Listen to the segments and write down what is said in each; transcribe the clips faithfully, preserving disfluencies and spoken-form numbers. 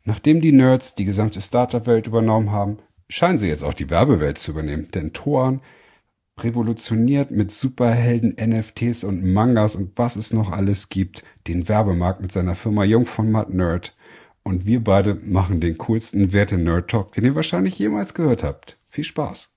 Nachdem die Nerds die gesamte Startup-Welt übernommen haben, scheinen sie jetzt auch die Werbewelt zu übernehmen. Denn Toan revolutioniert mit Superhelden, N F Ts und Mangas und was es noch alles gibt, den Werbemarkt mit seiner Firma Jungformat Nerd. Und wir beide machen den coolsten Werte-Nerd-Talk, den ihr wahrscheinlich jemals gehört habt. Viel Spaß!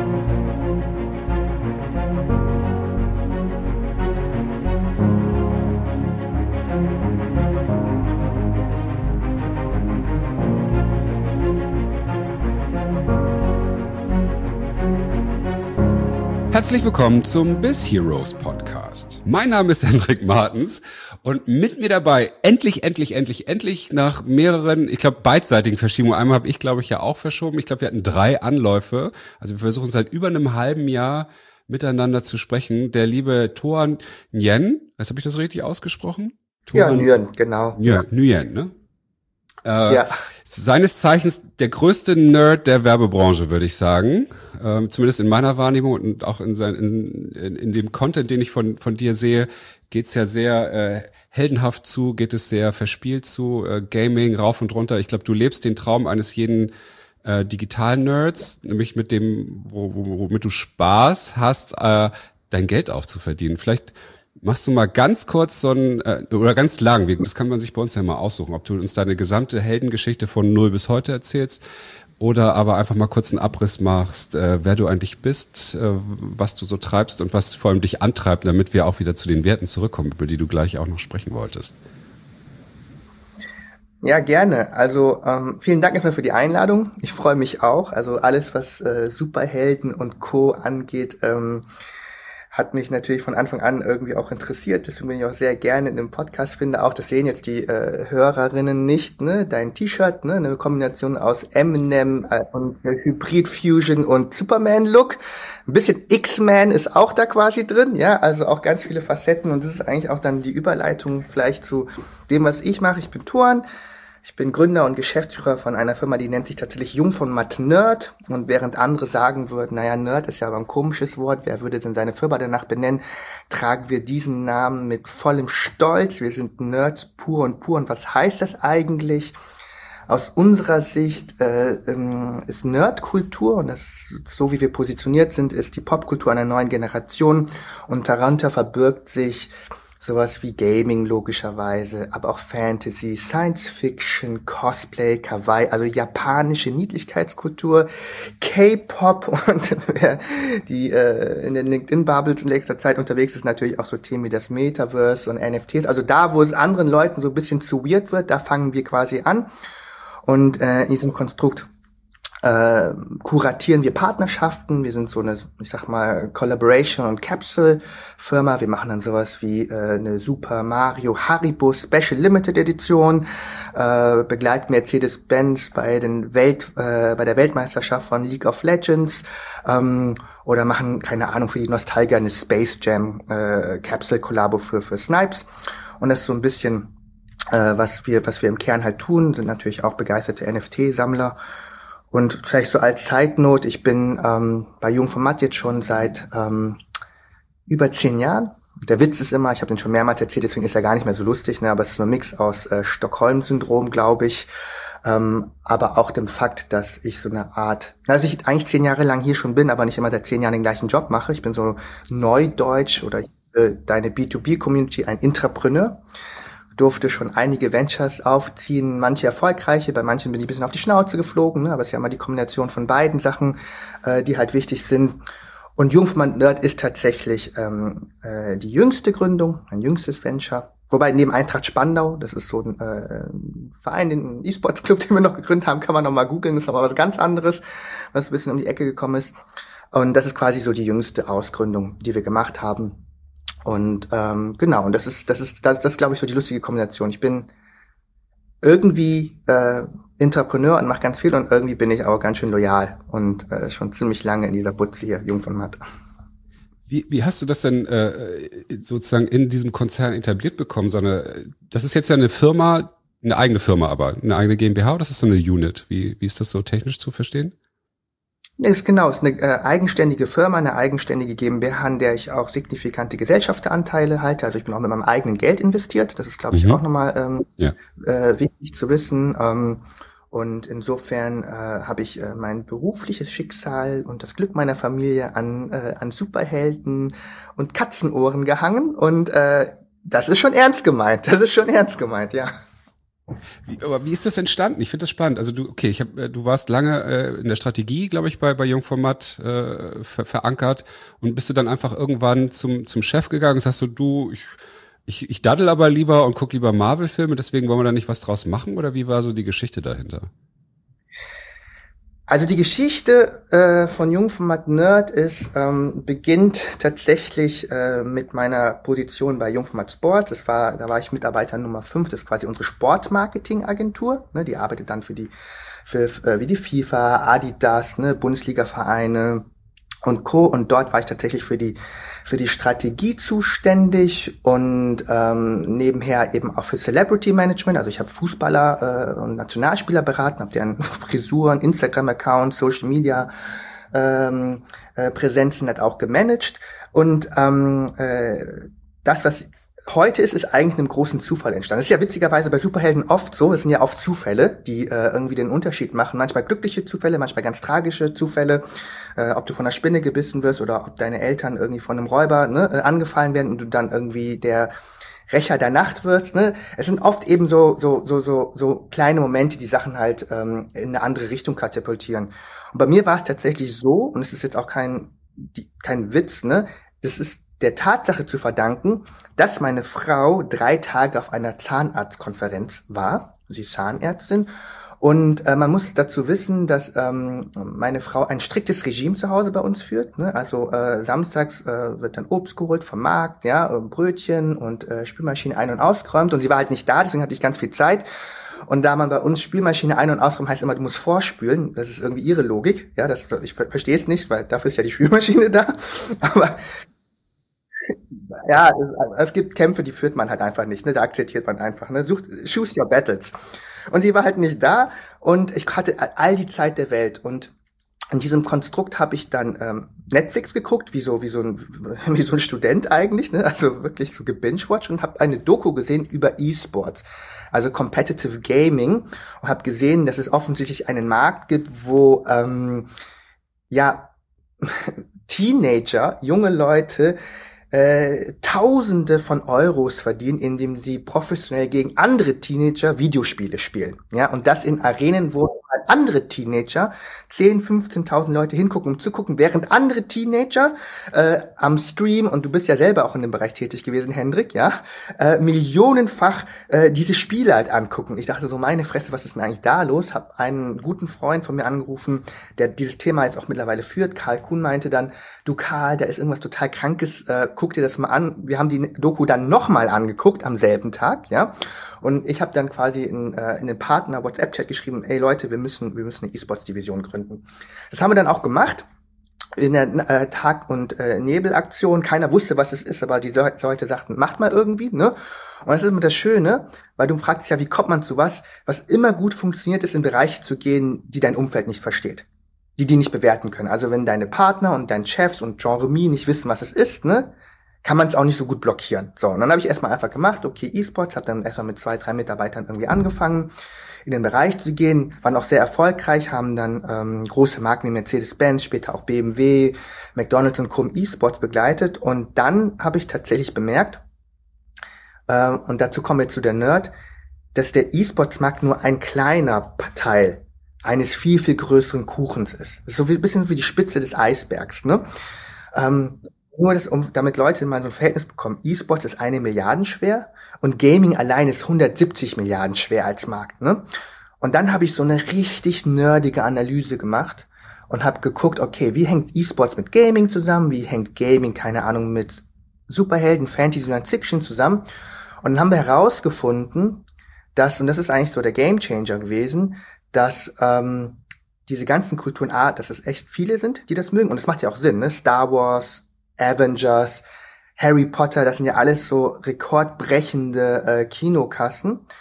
Herzlich willkommen zum Biz Heroes Podcast. Mein Name ist Henrik Martens und mit mir dabei endlich, endlich, endlich, endlich nach mehreren, ich glaube, beidseitigen Verschiebungen. Einmal habe ich, glaube ich, ja auch verschoben. Ich glaube, wir hatten drei Anläufe. Also wir versuchen seit über einem halben Jahr miteinander zu sprechen. Der liebe Toan Nguyen, was habe ich das richtig ausgesprochen? Toan, ja, Nguyen, genau. Ja, Nguyen, ne? Äh, ja. Seines Zeichens der größte Nerd der Werbebranche, würde ich sagen. Ähm, zumindest in meiner Wahrnehmung und auch in, sein, in, in, in dem Content, den ich von, von dir sehe, geht's ja sehr äh, heldenhaft zu, geht es sehr verspielt zu, äh, Gaming rauf und runter. Ich glaube, du lebst den Traum eines jeden äh, Digital-Nerds, nämlich mit dem, wo, wo, womit du Spaß hast, äh, dein Geld auch zu verdienen. Vielleicht machst du mal ganz kurz so ein, äh, oder ganz lang, das kann man sich bei uns ja mal aussuchen, ob du uns deine gesamte Heldengeschichte von null bis heute erzählst oder aber einfach mal kurz einen Abriss machst, äh, wer du eigentlich bist, äh, was du so treibst und was vor allem dich antreibt, damit wir auch wieder zu den Werten zurückkommen, über die du gleich auch noch sprechen wolltest. Ja, gerne. Also ähm, vielen Dank erstmal für die Einladung. Ich freue mich auch. Also alles, was äh, Superhelden und Co. angeht, ähm, hat mich natürlich von Anfang an irgendwie auch interessiert. Deswegen bin ich auch sehr gerne in dem Podcast, finde auch, das sehen jetzt die äh, Hörerinnen nicht, ne? Dein T-Shirt, ne? Eine Kombination aus Eminem äh, und äh, Hybrid Fusion und Superman-Look. Ein bisschen X-Men ist auch da quasi drin, ja, also auch ganz viele Facetten und das ist eigentlich auch dann die Überleitung vielleicht zu dem, was ich mache. Ich bin Toan. Ich bin Gründer und Geschäftsführer von einer Firma, die nennt sich tatsächlich Jungformat Nerd. Und während andere sagen würden, naja, Nerd ist ja aber ein komisches Wort, wer würde denn seine Firma danach benennen, tragen wir diesen Namen mit vollem Stolz. Wir sind Nerds pur und pur. Und was heißt das eigentlich? Aus unserer Sicht äh, ist Nerdkultur, und das so wie wir positioniert sind, ist die Popkultur einer neuen Generation. Und darunter verbirgt sich sowas wie Gaming logischerweise, aber auch Fantasy, Science Fiction, Cosplay, Kawaii, also japanische Niedlichkeitskultur, K-Pop und wer die äh, in den LinkedIn-Bubbles in letzter Zeit unterwegs ist, natürlich auch so Themen wie das Metaverse und N F Ts. Also da, wo es anderen Leuten so ein bisschen zu weird wird, da fangen wir quasi an. Und äh, in diesem Konstrukt Äh, kuratieren wir Partnerschaften. Wir sind so eine, ich sag mal, Collaboration- und Capsule-Firma. Wir machen dann sowas wie äh, eine Super Mario Haribo Special Limited Edition, äh, begleiten Mercedes-Benz bei den Welt, äh, bei der Weltmeisterschaft von League of Legends, ähm, oder machen, keine Ahnung, für die Nostalgiker eine Space Jam äh, Capsule-Kollabo für für Snipes. Und das ist so ein bisschen, äh, was wir was wir im Kern halt tun, sind natürlich auch begeisterte N F T-Sammler. Und vielleicht so als Zeitnot, ich bin ähm, bei Jungformat jetzt schon seit ähm, über zehn Jahren. Der Witz ist immer, ich habe den schon mehrmals erzählt, deswegen ist er gar nicht mehr so lustig, ne? Aber es ist so ein Mix aus äh, Stockholm-Syndrom, glaube ich, ähm, aber auch dem Fakt, dass ich so eine Art, dass ich eigentlich zehn Jahre lang hier schon bin, aber nicht immer seit zehn Jahren den gleichen Job mache. Ich bin so Neudeutsch oder äh, deine B zwei B-Community, ein Intrapreneur. Durfte schon einige Ventures aufziehen, manche erfolgreiche, bei manchen bin ich ein bisschen auf die Schnauze geflogen, ne? Aber es ist ja immer die Kombination von beiden Sachen, äh, die halt wichtig sind. Und Jungformat Nerd ist tatsächlich ähm, äh, die jüngste Gründung, ein jüngstes Venture. Wobei neben Eintracht Spandau, das ist so ein äh, Verein, den E-Sports-Club, den wir noch gegründet haben, kann man noch mal googeln, das ist aber was ganz anderes, was ein bisschen um die Ecke gekommen ist. Und das ist quasi so die jüngste Ausgründung, die wir gemacht haben. Und ähm, genau, und das ist, das ist, das, das ist, glaube ich, so die lustige Kombination. Ich bin irgendwie äh, Entrepreneur und mache ganz viel und irgendwie bin ich auch ganz schön loyal und äh, schon ziemlich lange in dieser Butze hier, Jungformat. Wie, wie hast du das denn äh, sozusagen in diesem Konzern etabliert bekommen? So eine, das ist jetzt ja eine Firma, eine eigene Firma, aber eine eigene GmbH oder das ist so eine Unit? Wie, wie ist das so technisch zu verstehen? Ja, ist genau, ist eine äh, eigenständige Firma, eine eigenständige GmbH, an der ich auch signifikante Gesellschafteranteile halte. Also ich bin auch mit meinem eigenen Geld investiert. Das ist, glaube ich, auch Mhm. nochmal ähm, Ja. äh, wichtig zu wissen. Ähm, und insofern äh, habe ich äh, mein berufliches Schicksal und das Glück meiner Familie an, äh, an Superhelden und Katzenohren gehangen. Und äh, das ist schon ernst gemeint. Das ist schon ernst gemeint, ja. Wie, aber wie ist das entstanden? Ich finde das spannend. Also du, okay, ich hab, äh, du warst lange äh, in der Strategie, glaube ich, bei bei Jungformat äh, ver verankert und bist du dann einfach irgendwann zum zum Chef gegangen und sagst so, du, ich ich, ich daddel aber lieber und guck lieber Marvel-Filme, deswegen wollen wir da nicht was draus machen? Oder wie war so die Geschichte dahinter? Also die Geschichte äh, von Jungformat Nerd ist, ähm, beginnt tatsächlich äh, mit meiner Position bei Jungformat Sports. Das war, da war ich Mitarbeiter Nummer fünf. Das ist quasi unsere Sportmarketing-Agentur. Ne, die arbeitet dann für die, für, äh, wie die FIFA, Adidas, ne, Bundesliga-Vereine und Co. Und dort war ich tatsächlich für die für die Strategie zuständig und ähm, nebenher eben auch für Celebrity Management. Also ich habe Fußballer äh, und Nationalspieler beraten, habe deren Frisuren, Instagram-Accounts, Social Media ähm, äh, Präsenzen hat auch gemanagt. Und ähm, äh, das, was heute ist, ist eigentlich einem großen Zufall entstanden. Das ist ja witzigerweise bei Superhelden oft so, es sind ja oft Zufälle, die äh, irgendwie den Unterschied machen. Manchmal glückliche Zufälle, manchmal ganz tragische Zufälle. Äh, ob du von einer Spinne gebissen wirst oder ob deine Eltern irgendwie von einem Räuber ne, äh, angefallen werden und du dann irgendwie der Rächer der Nacht wirst. Ne? Es sind oft eben so so so so so kleine Momente, die Sachen halt ähm, in eine andere Richtung katapultieren. Und bei mir war es tatsächlich so, und es ist jetzt auch kein die, kein Witz, ne? Das ist der Tatsache zu verdanken, dass meine Frau drei Tage auf einer Zahnarztkonferenz war. Sie ist Zahnärztin. Und äh, man muss dazu wissen, dass ähm, meine Frau ein striktes Regime zu Hause bei uns führt. Ne? Also äh, samstags äh, wird dann Obst geholt vom Markt, ja, äh, Brötchen und äh, Spülmaschine ein- und ausgeräumt. Und sie war halt nicht da, deswegen hatte ich ganz viel Zeit. Und da man bei uns Spülmaschine ein- und ausräumen heißt immer, du musst vorspülen. Das ist irgendwie ihre Logik. Ja, das ich ver verstehe es nicht, weil dafür ist ja die Spülmaschine da. Aber ja, es, es gibt Kämpfe, die führt man halt einfach nicht, ne? Da akzeptiert man einfach, ne? Sucht, choose your battles. Und sie war halt nicht da und ich hatte all die Zeit der Welt und in diesem Konstrukt habe ich dann ähm, Netflix geguckt, wie so wie so ein wie so ein Student eigentlich, ne? Also wirklich so gebingewatcht und habe eine Doku gesehen über E-Sports, also Competitive Gaming und habe gesehen, dass es offensichtlich einen Markt gibt, wo ähm, ja Teenager, junge Leute äh, Tausende von Euros verdienen, indem sie professionell gegen andere Teenager Videospiele spielen. Ja, und das in Arenen, wo andere Teenager, zehn, fünfzehntausend Leute hingucken, um zu gucken, während andere Teenager äh, am Stream, und du bist ja selber auch in dem Bereich tätig gewesen, Hendrik, ja, äh, millionenfach äh, diese Spiele halt angucken. Ich dachte so, meine Fresse, was ist denn eigentlich da los? Hab einen guten Freund von mir angerufen, der dieses Thema jetzt auch mittlerweile führt. Karl Kuhn meinte dann, du Karl, da ist irgendwas total Krankes, äh, guck dir das mal an. Wir haben die Doku dann nochmal angeguckt am selben Tag, ja. Und ich habe dann quasi in, äh, in den Partner WhatsApp-Chat geschrieben, ey Leute, wir müssen wir müssen eine E-Sports-Division gründen. Das haben wir dann auch gemacht in der äh, Tag- und äh, Nebelaktion. Keiner wusste, was es ist, aber die Le Leute sagten, macht mal irgendwie, ne? Und das ist immer das Schöne, weil du fragst ja, wie kommt man zu was? Was immer gut funktioniert, ist in Bereiche zu gehen, die dein Umfeld nicht versteht, die die nicht bewerten können. Also wenn deine Partner und dein Chefs und Jean-Remy nicht wissen, was es ist, ne? Kann man es auch nicht so gut blockieren. So, und dann habe ich erstmal einfach gemacht, okay, E-Sports, habe dann erstmal mit zwei, drei Mitarbeitern irgendwie angefangen, in den Bereich zu gehen, waren auch sehr erfolgreich, haben dann ähm, große Marken wie Mercedes-Benz, später auch B M W, McDonald's und Co. im E-Sports begleitet. Und dann habe ich tatsächlich bemerkt, äh, und dazu kommen wir zu der Nerd, dass der E-Sports-Markt nur ein kleiner Teil eines viel, viel größeren Kuchens ist. Das ist so wie, ein bisschen wie die Spitze des Eisbergs, ne? Ähm, Nur, das, um, damit Leute mal so ein Verhältnis bekommen. E-Sports ist eine Milliarde schwer und Gaming allein ist hundertsiebzig Milliarden schwer als Markt, ne? Und dann habe ich so eine richtig nerdige Analyse gemacht und habe geguckt, okay, wie hängt E-Sports mit Gaming zusammen? Wie hängt Gaming, keine Ahnung, mit Superhelden, Fantasy und Fiction zusammen? Und dann haben wir herausgefunden, dass, und das ist eigentlich so der Gamechanger gewesen, dass ähm, diese ganzen Kulturen, ah, dass es echt viele sind, die das mögen. Und das macht ja auch Sinn, ne? Star Wars, Avengers, Harry Potter, das sind ja alles so rekordbrechende äh, Kinokassen,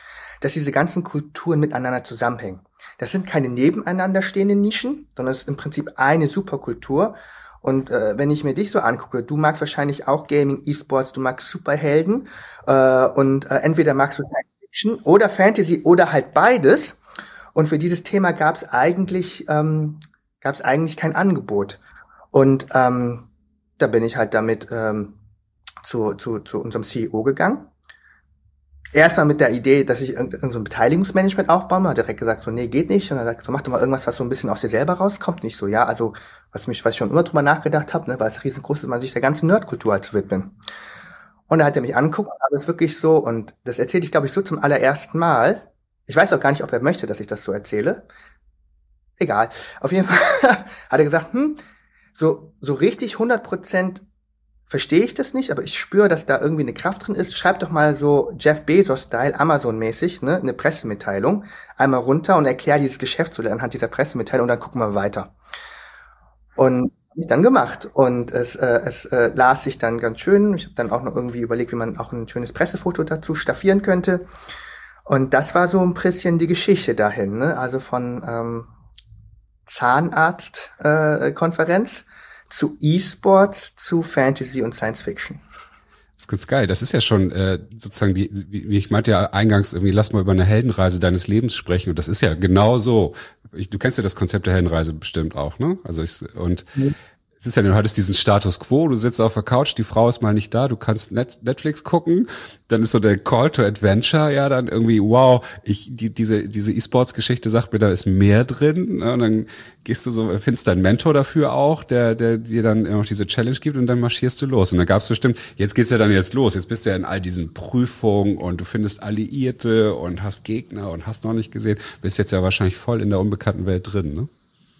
dass diese ganzen Kulturen miteinander zusammenhängen. Das sind keine nebeneinander stehenden Nischen, sondern es ist im Prinzip eine Superkultur. Und äh, wenn ich mir dich so angucke, du magst wahrscheinlich auch Gaming, E-Sports, du magst Superhelden äh, und äh, entweder magst du Science Fiction oder Fantasy oder halt beides. Und für dieses Thema gab es eigentlich ähm, gab es eigentlich kein Angebot. Und ähm, da bin ich halt damit ähm, zu, zu, zu unserem C E O gegangen. Erstmal mit der Idee, dass ich irgendein so ein Beteiligungsmanagement aufbaue. Man hat direkt gesagt, so, nee, geht nicht. Und dann sagt so, mach doch mal irgendwas, was so ein bisschen aus dir selber rauskommt. Nicht so, ja, also, was mich, was ich schon immer drüber nachgedacht habe, ne, weil es riesengroß ist, man sich der ganzen Nerdkultur halt zu widmen. Und da hat er mich angeguckt, aber es ist wirklich so, und das erzähle ich, glaube ich, so zum allerersten Mal. Ich weiß auch gar nicht, ob er möchte, dass ich das so erzähle. Egal. Auf jeden Fall hat er gesagt, hm, so, so richtig hundert Prozent verstehe ich das nicht, aber ich spüre, dass da irgendwie eine Kraft drin ist. Schreib doch mal so Jeff Bezos-Style, Amazon-mäßig, ne, eine Pressemitteilung einmal runter und erklär dieses Geschäftsmodell anhand dieser Pressemitteilung und dann gucken wir weiter. Und das habe ich dann gemacht und es, äh, es äh, las sich dann ganz schön. Ich habe dann auch noch irgendwie überlegt, wie man auch ein schönes Pressefoto dazu staffieren könnte. Und das war so ein bisschen die Geschichte dahin, ne? Also von ähm, Zahnarzt-Konferenz äh, zu E-Sport, zu Fantasy und Science Fiction. Das ist ganz geil. Das ist ja schon äh, sozusagen die, wie ich meinte ja eingangs irgendwie, lass mal über eine Heldenreise deines Lebens sprechen. Und das ist ja genau so. Ich, du kennst ja das Konzept der Heldenreise bestimmt auch, ne? Also ich, und mhm. Es ist ja, du hattest diesen Status Quo, du sitzt auf der Couch, die Frau ist mal nicht da, du kannst Net, Netflix gucken, dann ist so der Call to Adventure, ja, dann irgendwie, wow, ich, die, diese, diese E-Sports-Geschichte sagt mir, da ist mehr drin, ne? Und dann gehst du so, findest deinen Mentor dafür auch, der, der dir dann noch diese Challenge gibt und dann marschierst du los. Und da gab's bestimmt, jetzt geht's ja dann jetzt los, jetzt bist du ja in all diesen Prüfungen und du findest Alliierte und hast Gegner und hast noch nicht gesehen, bist jetzt ja wahrscheinlich voll in der unbekannten Welt drin, ne?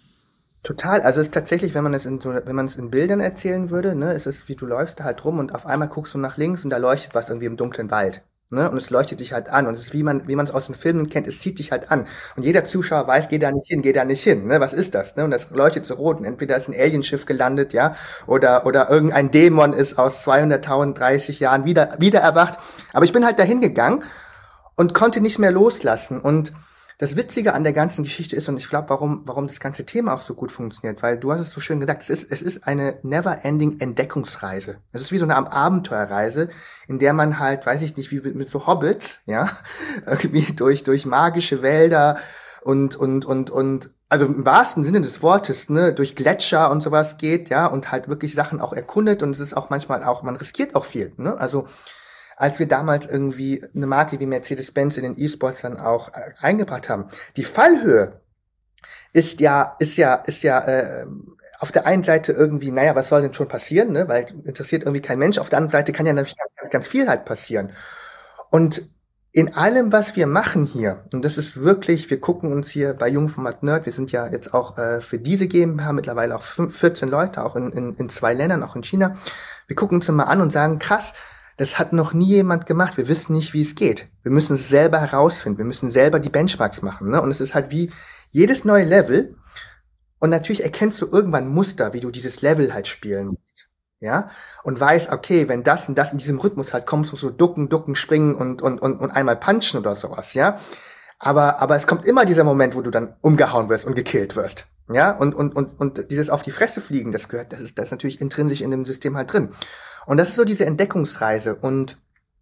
Total, also es ist tatsächlich, wenn man es in so, wenn man es in Bildern erzählen würde, ne, es ist wie du läufst da halt rum und auf einmal guckst du nach links und da leuchtet was irgendwie im dunklen Wald, ne, und es leuchtet dich halt an und es ist wie man, wie man es aus den Filmen kennt, es zieht dich halt an und jeder Zuschauer weiß, geh da nicht hin, geh da nicht hin, ne, was ist das, ne, und das leuchtet so rot und entweder ist ein Alienschiff gelandet, ja, oder oder irgendein Dämon ist aus zweihundertdreißig Jahren wieder wieder erwacht, aber ich bin halt dahin gegangen und konnte nicht mehr loslassen und das Witzige an der ganzen Geschichte ist, und ich glaube, warum, warum das ganze Thema auch so gut funktioniert, weil du hast es so schön gesagt, es ist, es ist eine never-ending Entdeckungsreise. Es ist wie so eine Abenteuerreise, in der man halt, weiß ich nicht, wie mit so Hobbits, ja, irgendwie durch, durch magische Wälder und, und, und, und, also im wahrsten Sinne des Wortes, ne, durch Gletscher und sowas geht, ja, und halt wirklich Sachen auch erkundet und es ist auch manchmal auch, man riskiert auch viel, ne, also, als wir damals irgendwie eine Marke wie Mercedes-Benz in den E-Sports dann auch äh, eingebracht haben. Die Fallhöhe ist ja, ist ja, ist ja äh, auf der einen Seite irgendwie, naja, was soll denn schon passieren, ne? Weil interessiert irgendwie kein Mensch. Auf der anderen Seite kann ja natürlich ganz, ganz viel halt passieren. Und in allem, was wir machen hier, und das ist wirklich, wir gucken uns hier bei Jungformat Nerd, wir sind ja jetzt auch äh, für diese GmbH mittlerweile auch vierzehn Leute, auch in, in, in zwei Ländern, auch in China. Wir gucken uns mal an und sagen, krass, das hat noch nie jemand gemacht. Wir wissen nicht, wie es geht. Wir müssen es selber herausfinden. Wir müssen selber die Benchmarks machen, ne? Und es ist halt wie jedes neue Level. Und natürlich erkennst du irgendwann Muster, wie du dieses Level halt spielen musst. Ja? Und weißt, okay, wenn das und das in diesem Rhythmus halt kommst, musst du ducken, ducken, springen und, und, und, und einmal punchen oder sowas, ja? Aber, aber es kommt immer dieser Moment, wo du dann umgehauen wirst und gekillt wirst. Ja? Und, und, und, und dieses auf die Fresse fliegen, das gehört, das ist, das ist natürlich intrinsisch in dem System halt drin. Und das ist so diese Entdeckungsreise. Und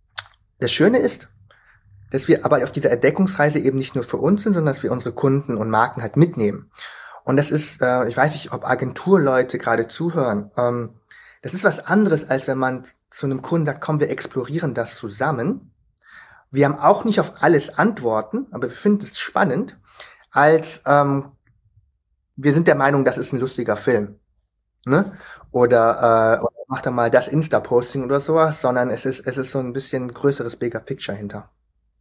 das Schöne ist, dass wir aber auf dieser Entdeckungsreise eben nicht nur für uns sind, sondern dass wir unsere Kunden und Marken halt mitnehmen. Und das ist, äh, ich weiß nicht, ob Agenturleute gerade zuhören, ähm, das ist was anderes, als wenn man zu einem Kunden sagt, komm, wir explorieren das zusammen. Wir haben auch nicht auf alles Antworten, aber wir finden es spannend, als ähm, wir sind der Meinung, das ist ein lustiger Film. Ne? Oder äh, mach da mal das Insta-Posting oder sowas, sondern es ist es ist so ein bisschen größeres Bigger Picture hinter.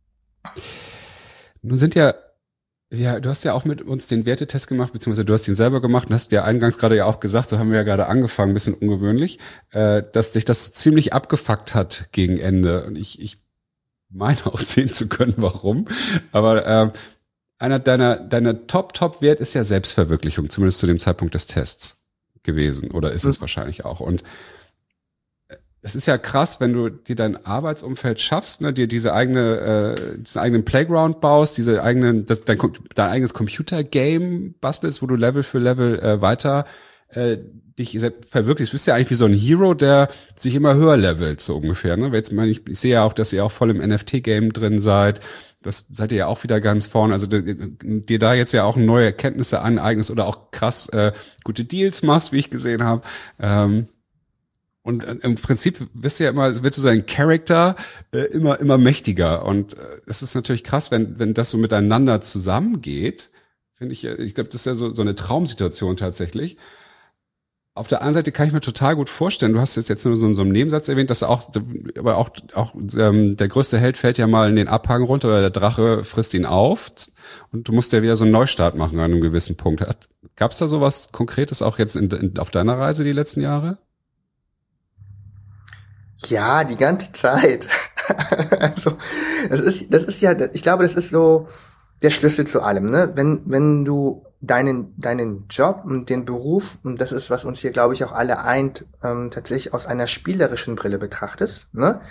Nun sind ja, ja, du hast ja auch mit uns den Wertetest gemacht, beziehungsweise du hast ihn selber gemacht und hast ja eingangs gerade ja auch gesagt, so haben wir ja gerade angefangen, ein bisschen ungewöhnlich, äh, dass dich das ziemlich abgefuckt hat gegen Ende. Und ich, ich meine auch sehen zu können, warum. Aber äh, einer deiner, deiner Top-Top-Wert ist ja Selbstverwirklichung, zumindest zu dem Zeitpunkt des Tests gewesen. Oder ist es mhm. wahrscheinlich auch. Und Es ist ja krass, wenn du dir dein Arbeitsumfeld schaffst, ne, dir diese eigene, äh, diesen eigenen Playground baust, diese eigenen, das, dein, dein eigenes Computergame bastelst, wo du Level für Level äh, weiter äh, dich verwirklichst. Du bist ja eigentlich wie so ein Hero, der sich immer höher levelt, so ungefähr. Ne? Jetzt meine ich, ich sehe ja auch, dass ihr auch voll im N F T-Game drin seid. Das seid ihr ja auch wieder ganz vorne. Also dir da jetzt ja auch neue Erkenntnisse aneignest oder auch krass äh, gute Deals machst, wie ich gesehen habe. Ähm, Und im Prinzip wirst du ja immer, wird so sein Charakter äh, immer immer mächtiger. Und äh, es ist natürlich krass, wenn wenn das so miteinander zusammengeht. Finde ich, ich glaube, das ist ja so so eine Traumsituation tatsächlich. Auf der anderen Seite kann ich mir total gut vorstellen. Du hast es jetzt nur so in so einem Nebensatz erwähnt, dass auch, aber auch auch ähm, der größte Held fällt ja mal in den Abhang runter oder der Drache frisst ihn auf und du musst ja wieder so einen Neustart machen an einem gewissen Punkt. Gab es da sowas Konkretes auch jetzt in, in, auf deiner Reise die letzten Jahre? Ja, die ganze Zeit. Also, das ist, das ist ja, ich glaube, das ist so der Schlüssel zu allem, ne? Wenn, wenn du deinen, deinen Job und den Beruf, und das ist, was uns hier, glaube ich, auch alle eint, ähm, tatsächlich aus einer spielerischen Brille betrachtest, ne?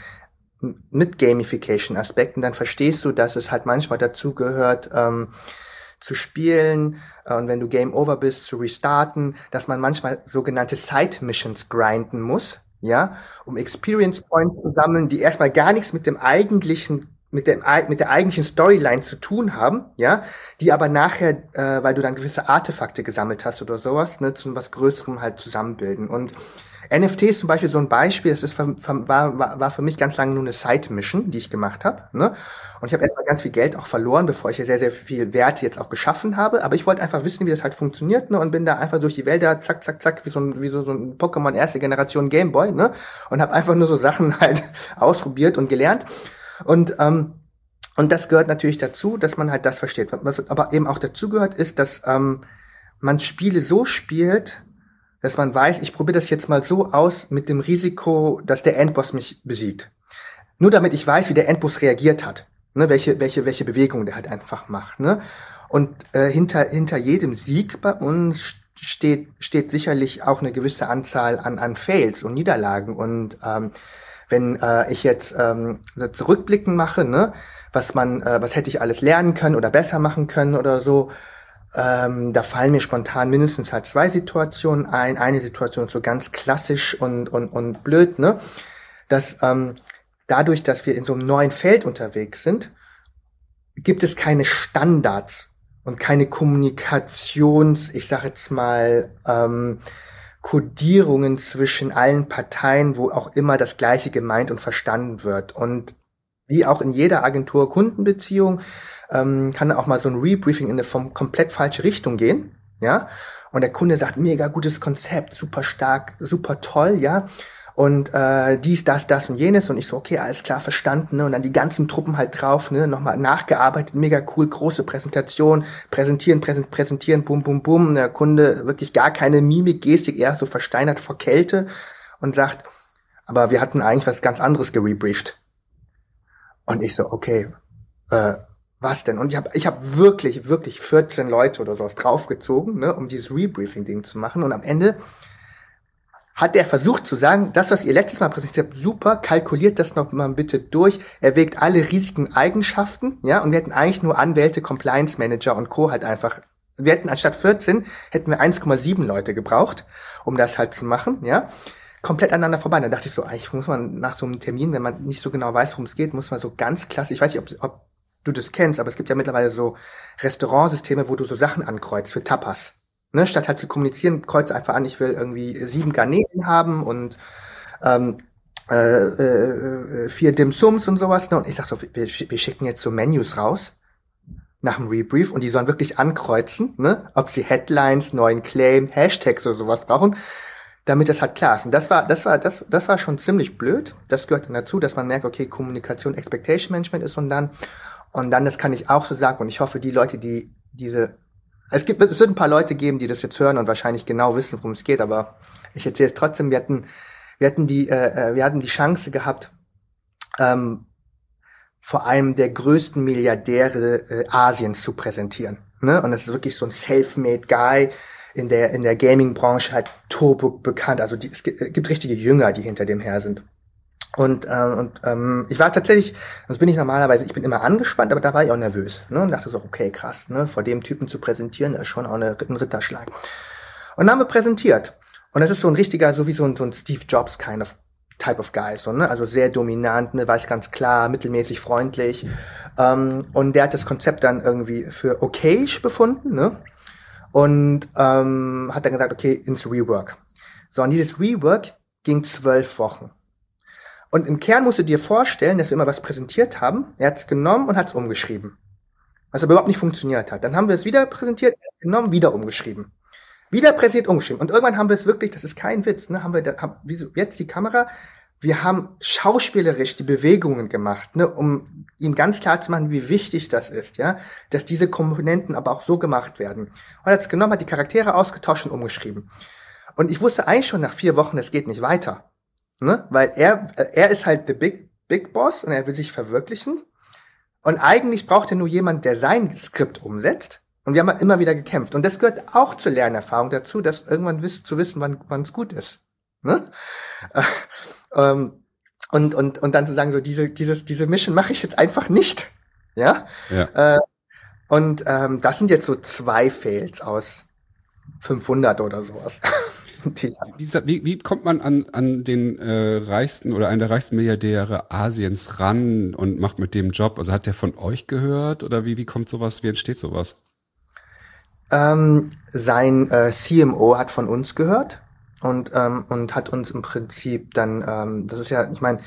Mit Gamification-Aspekten, dann verstehst du, dass es halt manchmal dazu gehört, ähm, zu spielen, äh, und wenn du Game Over bist, zu restarten, dass man manchmal sogenannte Side-Missions grinden muss, ja, um Experience Points zu sammeln, die erstmal gar nichts mit dem eigentlichen, mit dem, mit der eigentlichen Storyline zu tun haben, ja, die aber nachher, äh, weil du dann gewisse Artefakte gesammelt hast oder sowas, ne, zu was Größerem halt zusammenbilden. Und N F T ist zum Beispiel so ein Beispiel, das ist, war, war, war für mich ganz lange nur eine Side-Mission, die ich gemacht habe, ne? Und ich habe erstmal ganz viel Geld auch verloren, bevor ich ja sehr, sehr viel Werte jetzt auch geschaffen habe. Aber ich wollte einfach wissen, wie das halt funktioniert, ne? Und bin da einfach durch die Wälder, zack, zack, zack, wie so ein, wie so, so ein Pokémon erste Generation Gameboy, ne? Und habe einfach nur so Sachen halt ausprobiert und gelernt. Und, ähm, und das gehört natürlich dazu, dass man halt das versteht. Was aber eben auch dazu gehört, ist, dass ähm, man Spiele so spielt, dass man weiß, ich probiere das jetzt mal so aus mit dem Risiko, dass der Endboss mich besiegt. Nur damit ich weiß, wie der Endboss reagiert hat, ne, welche welche welche Bewegung der halt einfach macht, ne? Und äh, hinter hinter jedem Sieg bei uns steht steht sicherlich auch eine gewisse Anzahl an an Fails und Niederlagen. Und ähm, wenn äh, ich jetzt ähm, zurückblicken mache, ne, was man äh, was hätte ich alles lernen können oder besser machen können oder so. Ähm, da fallen mir spontan mindestens halt zwei Situationen ein. Eine Situation ist so ganz klassisch und und und blöd, ne? Dass ähm, dadurch, dass wir in so einem neuen Feld unterwegs sind, gibt es keine Standards und keine Kommunikations, ich sage jetzt mal, ähm, Kodierungen zwischen allen Parteien, wo auch immer das Gleiche gemeint und verstanden wird. Und wie auch in jeder Agentur-Kundenbeziehung ähm, kann auch mal so ein Rebriefing in eine vom komplett falsche Richtung gehen, ja. Und der Kunde sagt, mega gutes Konzept, super stark, super toll, ja. Und äh, dies, das, das und jenes. Und ich so, okay, alles klar, verstanden, ne? Und dann die ganzen Truppen halt drauf, ne? Nochmal nachgearbeitet, mega cool, große Präsentation, präsentieren, präsent, präsentieren, bum, bum, bum. Und der Kunde wirklich gar keine Mimik, Gestik, eher so versteinert vor Kälte und sagt, aber wir hatten eigentlich was ganz anderes gerebrieft. Und ich so, okay, äh, was denn? Und ich habe ich hab wirklich, wirklich vierzehn Leute oder sowas draufgezogen, ne, um dieses Rebriefing-Ding zu machen. Und am Ende hat der versucht zu sagen, das, was ihr letztes Mal präsentiert habt, super, kalkuliert das noch mal bitte durch, erwägt alle riesigen Eigenschaften, ja, und wir hätten eigentlich nur Anwälte, Compliance Manager und Co. halt einfach, wir hätten anstatt vierzehn, hätten wir eins Komma sieben Leute gebraucht, um das halt zu machen, ja. Komplett aneinander vorbei. Dann dachte ich so, eigentlich muss man nach so einem Termin, wenn man nicht so genau weiß, worum es geht, muss man so ganz klassisch, ich weiß nicht, ob, ob du das kennst, aber es gibt ja mittlerweile so Restaurantsysteme, wo du so Sachen ankreuzt für Tapas. Ne, statt halt zu kommunizieren, kreuze einfach an, ich will irgendwie sieben Garnelen haben und ähm, äh, äh, vier Dim Sums und sowas. Ne? Und ich sag so, wir, wir schicken jetzt so Menüs raus nach dem Rebrief und die sollen wirklich ankreuzen, ne, ob sie Headlines, neuen Claim, Hashtags oder sowas brauchen, damit das halt klar ist. Und das war, das war, das, das war schon ziemlich blöd. Das gehört dann dazu, dass man merkt, okay, Kommunikation, Expectation Management ist und dann, und dann, das kann ich auch so sagen. Und ich hoffe, die Leute, die diese, es gibt, es wird ein paar Leute geben, die das jetzt hören und wahrscheinlich genau wissen, worum es geht. Aber ich erzähle es trotzdem. Wir hatten, wir hatten die, äh, wir hatten die Chance gehabt, ähm, vor einem der größten Milliardäre äh, Asiens zu präsentieren. Ne? Und das ist wirklich so ein self-made Guy. In der, in der Gaming-Branche halt turbo bekannt. Also die, es gibt, gibt richtige Jünger, die hinter dem her sind. Und, äh, und ähm, ich war tatsächlich, das bin ich normalerweise, ich bin immer angespannt, aber da war ich auch nervös. Ne? Und dachte so, okay, krass, ne? Vor dem Typen zu präsentieren, ist schon auch eine, ein Ritterschlag. Und dann haben wir präsentiert. Und das ist so ein richtiger, so wie so ein, so ein Steve Jobs kind of Type of Guy, so, ne? Also sehr dominant, ne? Weiß ganz klar, mittelmäßig freundlich. Ähm, und der hat das Konzept dann irgendwie für okayisch befunden, ne? Und ähm, hat dann gesagt, okay, ins Rework. So, und dieses Rework ging zwölf Wochen. Und im Kern musst du dir vorstellen, dass wir immer was präsentiert haben. Er hat es genommen und hat es umgeschrieben. Was aber überhaupt nicht funktioniert hat. Dann haben wir es wieder präsentiert, er hat's genommen, wieder umgeschrieben. Wieder präsentiert, umgeschrieben. Und irgendwann haben wir es wirklich, das ist kein Witz, ne, haben wir da, haben, wie so, jetzt die Kamera, wir haben schauspielerisch die Bewegungen gemacht, ne, um ihm ganz klar zu machen, wie wichtig das ist, ja, dass diese Komponenten aber auch so gemacht werden. Und er hat es genommen, hat die Charaktere ausgetauscht und umgeschrieben. Und ich wusste eigentlich schon nach vier Wochen, das geht nicht weiter. Ne? Weil er, er ist halt the big, big boss und er will sich verwirklichen. Und eigentlich braucht er nur jemand, der sein Skript umsetzt. Und wir haben halt immer wieder gekämpft. Und das gehört auch zur Lernerfahrung dazu, dass irgendwann wiss, zu wissen, wann wann es gut ist. Ne? ähm, und, und, und dann zu sagen, so diese, dieses, diese Mission mache ich jetzt einfach nicht. Ja. ja. Äh, und ähm, das sind jetzt so zwei Fails aus fünfhundert oder sowas. Wie, wie, wie kommt man an, an den äh, reichsten oder einen der reichsten Milliardäre Asiens ran und macht mit dem Job? Also hat der von euch gehört oder wie, wie kommt sowas, wie entsteht sowas? Ähm, sein äh, C M O hat von uns gehört und ähm, und hat uns im Prinzip dann, ähm, das ist ja, ich meine,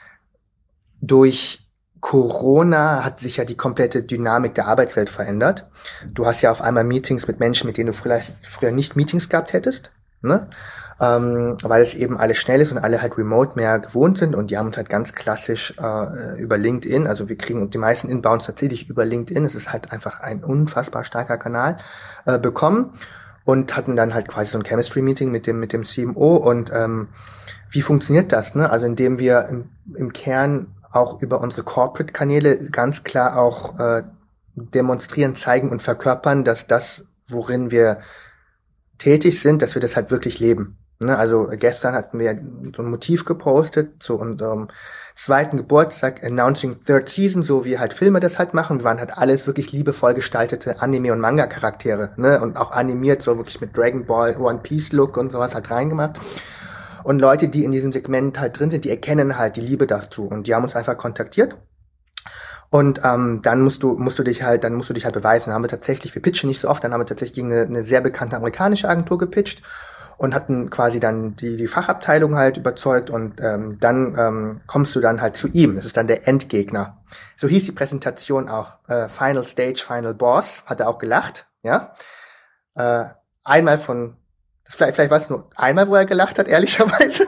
durch Corona hat sich ja die komplette Dynamik der Arbeitswelt verändert. Du hast ja auf einmal Meetings mit Menschen, mit denen du vielleicht früher nicht Meetings gehabt hättest. Ne? Ähm, weil es eben alles schnell ist und alle halt remote mehr gewohnt sind und die haben uns halt ganz klassisch äh, über LinkedIn, also wir kriegen die meisten Inbounds tatsächlich über LinkedIn, es ist halt einfach ein unfassbar starker Kanal, äh, bekommen und hatten dann halt quasi so ein Chemistry-Meeting mit dem mit dem C M O und ähm, wie funktioniert das? Ne? Also indem wir im, im Kern auch über unsere Corporate-Kanäle ganz klar auch äh, demonstrieren, zeigen und verkörpern, dass das, worin wir tätig sind, dass wir das halt wirklich leben. Ne? Also gestern hatten wir so ein Motiv gepostet zu unserem zweiten Geburtstag, Announcing Third Season, so wie halt Filme das halt machen. Wir waren halt alles wirklich liebevoll gestaltete Anime- und Manga-Charaktere, ne? Und auch animiert, so wirklich mit Dragon Ball, One Piece-Look und sowas halt reingemacht. Und Leute, die in diesem Segment halt drin sind, die erkennen halt die Liebe dazu. Und die haben uns einfach kontaktiert. Und ähm, dann musst du musst du dich halt dann musst du dich halt beweisen. Dann haben wir tatsächlich, wir pitchen nicht so oft, dann haben wir tatsächlich gegen eine, eine sehr bekannte amerikanische Agentur gepitcht und hatten quasi dann die die Fachabteilung halt überzeugt und ähm, dann ähm, kommst du dann halt zu ihm. Das ist dann der Endgegner. So hieß die Präsentation auch. Äh, Final Stage, Final Boss. Hat er auch gelacht, ja. Äh, einmal von, das vielleicht vielleicht war es nur einmal, wo er gelacht hat, ehrlicherweise.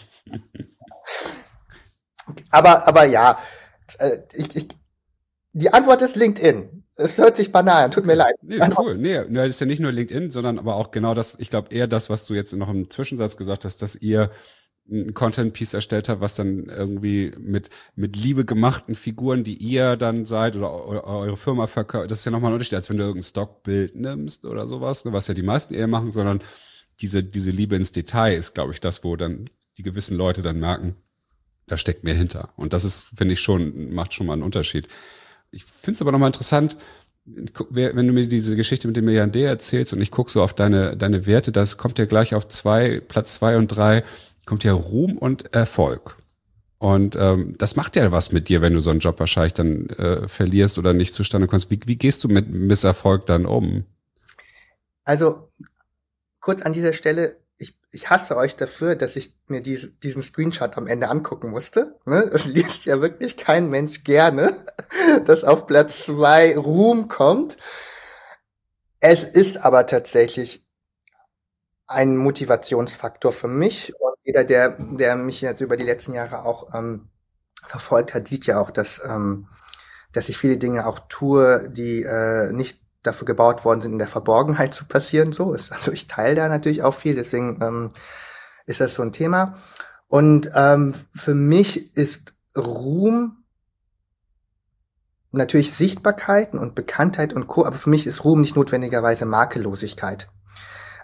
aber aber ja, äh, ich ich die Antwort ist LinkedIn. Es hört sich banal an, tut mir leid. Nee, ist cool. Nee, das ist ja nicht nur LinkedIn, sondern aber auch genau das, ich glaube eher das, was du jetzt noch im Zwischensatz gesagt hast, dass ihr ein Content-Piece erstellt habt, was dann irgendwie mit mit Liebe gemachten Figuren, die ihr dann seid oder, oder eure Firma verkauft, das ist ja nochmal ein Unterschied, als wenn du irgendein Stockbild nimmst oder sowas, ne, was ja die meisten eher machen, sondern diese diese Liebe ins Detail ist, glaube ich, das, wo dann die gewissen Leute dann merken, da steckt mehr hinter. Und das ist, finde ich schon, macht schon mal einen Unterschied. Ich finde es aber nochmal interessant, wenn du mir diese Geschichte mit dem Milliardär erzählst und ich gucke so auf deine deine Werte, das kommt ja gleich auf zwei, Platz zwei und drei, kommt ja Ruhm und Erfolg. Und ähm, das macht ja was mit dir, wenn du so einen Job wahrscheinlich dann äh, verlierst oder nicht zustande kommst. Wie, wie gehst du mit Misserfolg dann um? Also kurz an dieser Stelle, ich, ich hasse euch dafür, dass ich mir diese, diesen Screenshot am Ende angucken musste. Ne? Das liest ja wirklich kein Mensch gerne, dass auf Platz zwei Ruhm kommt. Es ist aber tatsächlich ein Motivationsfaktor für mich. Und jeder, der, der mich jetzt über die letzten Jahre auch ähm, verfolgt hat, sieht ja auch, dass, ähm, dass ich viele Dinge auch tue, die äh, nicht dafür gebaut worden sind, in der Verborgenheit zu passieren. So ist, also ich teile da natürlich auch viel, deswegen ähm, ist das so ein Thema. Und ähm, für mich ist Ruhm natürlich Sichtbarkeiten und Bekanntheit und Co., aber für mich ist Ruhm nicht notwendigerweise Makellosigkeit.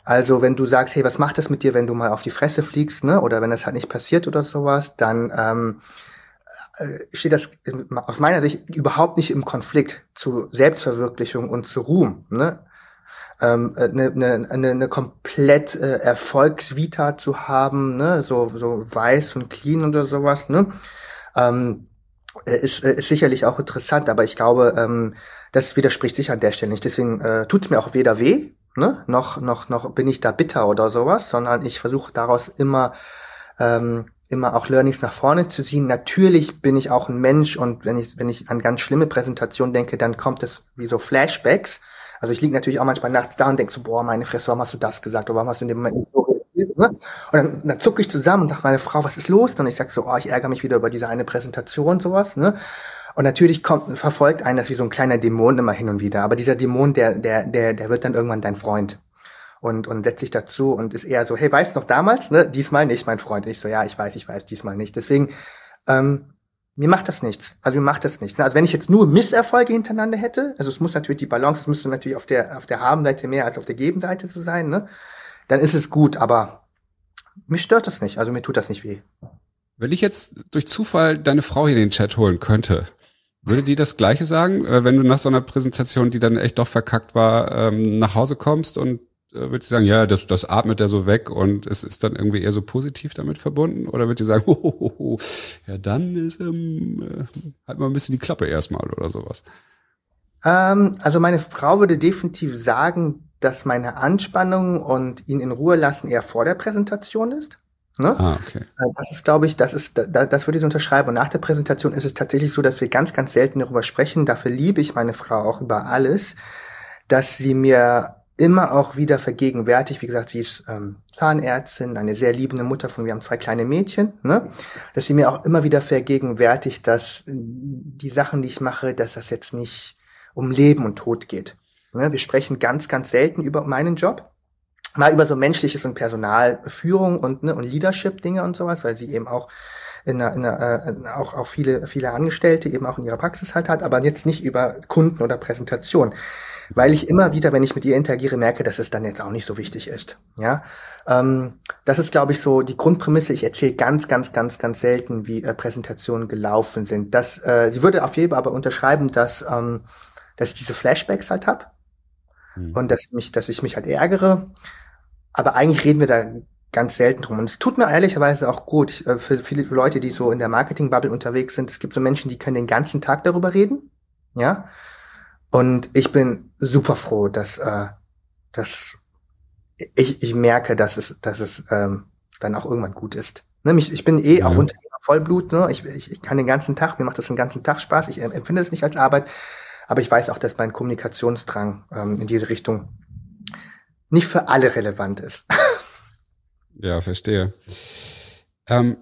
Also wenn du sagst, hey, was macht das mit dir, wenn du mal auf die Fresse fliegst, ne? Oder wenn das halt nicht passiert oder sowas, dann ähm, äh, steht das aus meiner Sicht überhaupt nicht im Konflikt zu Selbstverwirklichung und zu Ruhm, ne? Ähm, eine, eine, eine, eine komplett äh, Erfolgsvita zu haben, ne, so so weiß und clean oder sowas, ne, ähm, ist ist sicherlich auch interessant, aber ich glaube, ähm, das widerspricht sich an der Stelle nicht. Deswegen äh, tut's mir auch weder weh, ne, noch noch noch bin ich da bitter oder sowas, sondern ich versuche daraus immer ähm, immer auch Learnings nach vorne zu ziehen. Natürlich bin ich auch ein Mensch und wenn ich wenn ich an ganz schlimme Präsentationen denke, dann kommt es wie so Flashbacks. Also ich liege natürlich auch manchmal nachts da und denk so, boah, meine Fresse, warum hast du das gesagt? Oder warum hast du in dem Moment nicht so reagiert? Ne? Und dann, dann zucke ich zusammen und sage meine Frau, was ist los? Und ich sag so, oh, ich ärgere mich wieder über diese eine Präsentation, sowas. Ne? Und natürlich kommt, verfolgt einen das wie so ein kleiner Dämon immer hin und wieder. Aber dieser Dämon, der, der, der, der wird dann irgendwann dein Freund. Und, und setzt sich dazu und ist eher so, hey, weißt du noch damals? Ne? Diesmal nicht, mein Freund. Ich so, ja, ich weiß, ich weiß, diesmal nicht. Deswegen, ähm, mir macht das nichts. Also mir macht das nichts. Also wenn ich jetzt nur Misserfolge hintereinander hätte, also es muss natürlich die Balance, es müsste natürlich auf der auf der Habenseite mehr als auf der Gebenseite zu sein, ne? Dann ist es gut, aber mich stört das nicht. Also mir tut das nicht weh. Wenn ich jetzt durch Zufall deine Frau hier in den Chat holen könnte, würde die das Gleiche sagen, wenn du nach so einer Präsentation, die dann echt doch verkackt war, nach Hause kommst und wird sie sagen, ja, das, das atmet er so weg und es ist dann irgendwie eher so positiv damit verbunden? Oder wird sie sagen, hohoho, ja, dann ist ähm, halt mal ein bisschen die Klappe erstmal oder sowas? Ähm, also meine Frau würde definitiv sagen, dass meine Anspannung und ihn in Ruhe lassen eher vor der Präsentation ist. Ne? Ah, okay. Das ist, glaube ich, das ist, da, das würde ich so unterschreiben. Und nach der Präsentation ist es tatsächlich so, dass wir ganz, ganz selten darüber sprechen. Dafür liebe ich meine Frau auch über alles, dass sie mir immer auch wieder vergegenwärtigt, wie gesagt, sie ist ähm, Zahnärztin, eine sehr liebende Mutter von, wir haben zwei kleine Mädchen, ne, dass sie mir auch immer wieder vergegenwärtigt, dass die Sachen, die ich mache, dass das jetzt nicht um Leben und Tod geht. Ne, wir sprechen ganz, ganz selten über meinen Job, mal über so Menschliches und Personalführung und ne, und Leadership-Dinge und sowas, weil sie eben auch in einer, in einer, äh, auch auch viele viele Angestellte eben auch in ihrer Praxis halt hat, aber jetzt nicht über Kunden oder Präsentation. Weil ich immer wieder, wenn ich mit ihr interagiere, merke, dass es dann jetzt auch nicht so wichtig ist. Ja, ähm, das ist, glaube ich, so die Grundprämisse. Ich erzähle ganz, ganz, ganz, ganz selten, wie äh, Präsentationen gelaufen sind. Das, äh, sie würde auf jeden Fall aber unterschreiben, dass, ähm, dass ich diese Flashbacks halt habe mhm. und dass mich, dass ich mich halt ärgere. Aber eigentlich reden wir da ganz selten drum. Und es tut mir ehrlicherweise auch gut. Ich, äh, für viele Leute, die so in der Marketing-Bubble unterwegs sind, es gibt so Menschen, die können den ganzen Tag darüber reden. Ja. Und ich bin super froh, dass, äh, dass ich, ich merke, dass es, dass es ähm, dann auch irgendwann gut ist. Ne, mich, ich bin eh ja. auch Unternehmer Vollblut. Ne? Ich, ich, ich kann den ganzen Tag, mir macht das den ganzen Tag Spaß. Ich empfinde es nicht als Arbeit, aber ich weiß auch, dass mein Kommunikationsdrang ähm, in diese Richtung nicht für alle relevant ist. Ja, verstehe. Ähm,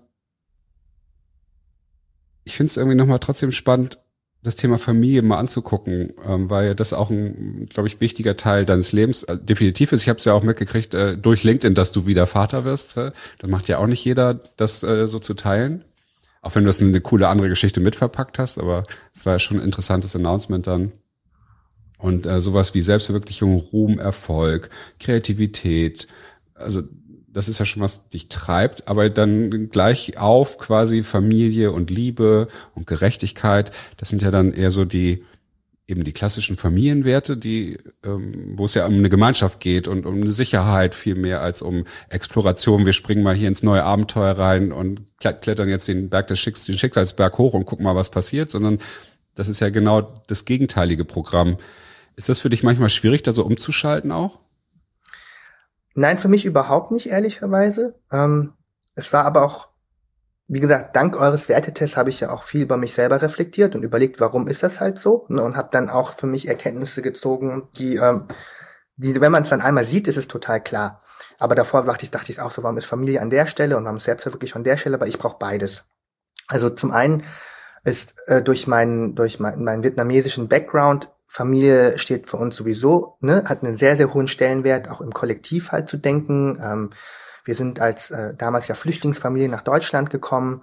ich finde es irgendwie nochmal trotzdem spannend, das Thema Familie mal anzugucken, ähm, weil das auch ein, glaube ich, wichtiger Teil deines Lebens äh, definitiv ist. Ich habe es ja auch mitgekriegt äh, durch LinkedIn, dass du wieder Vater wirst. Äh, das macht ja auch nicht jeder, das äh, so zu teilen. Auch wenn du das eine coole andere Geschichte mitverpackt hast, aber es war ja schon ein interessantes Announcement dann. Und äh, sowas wie Selbstverwirklichung, Ruhm, Erfolg, Kreativität, also das ist ja schon was dich treibt, aber dann gleich auf quasi Familie und Liebe und Gerechtigkeit, das sind ja dann eher so die eben die klassischen Familienwerte, die ähm, wo es ja um eine Gemeinschaft geht und um eine Sicherheit viel mehr als um Exploration. Wir springen mal hier ins neue Abenteuer rein und klettern jetzt den Berg des Schicks, den Schicksalsberg hoch und gucken mal, was passiert, sondern das ist ja genau das gegenteilige Programm. Ist das für dich manchmal schwierig, da so umzuschalten auch? Nein, für mich überhaupt nicht, ehrlicherweise. Ähm, es war aber auch, wie gesagt, dank eures Wertetests habe ich ja auch viel über mich selber reflektiert und überlegt, warum ist das halt so, ne, und habe dann auch für mich Erkenntnisse gezogen, die, ähm, die, wenn man es dann einmal sieht, ist es total klar. Aber davor dachte ich, dachte ich auch so, warum ist Familie an der Stelle und warum ist Selbstverwirklichung an der Stelle, aber ich brauche beides. Also zum einen ist äh, durch meinen durch meinen, meinen vietnamesischen Background, Familie steht für uns sowieso, ne, hat einen sehr, sehr hohen Stellenwert, auch im Kollektiv halt zu denken. Ähm, wir sind als äh, damals ja Flüchtlingsfamilie nach Deutschland gekommen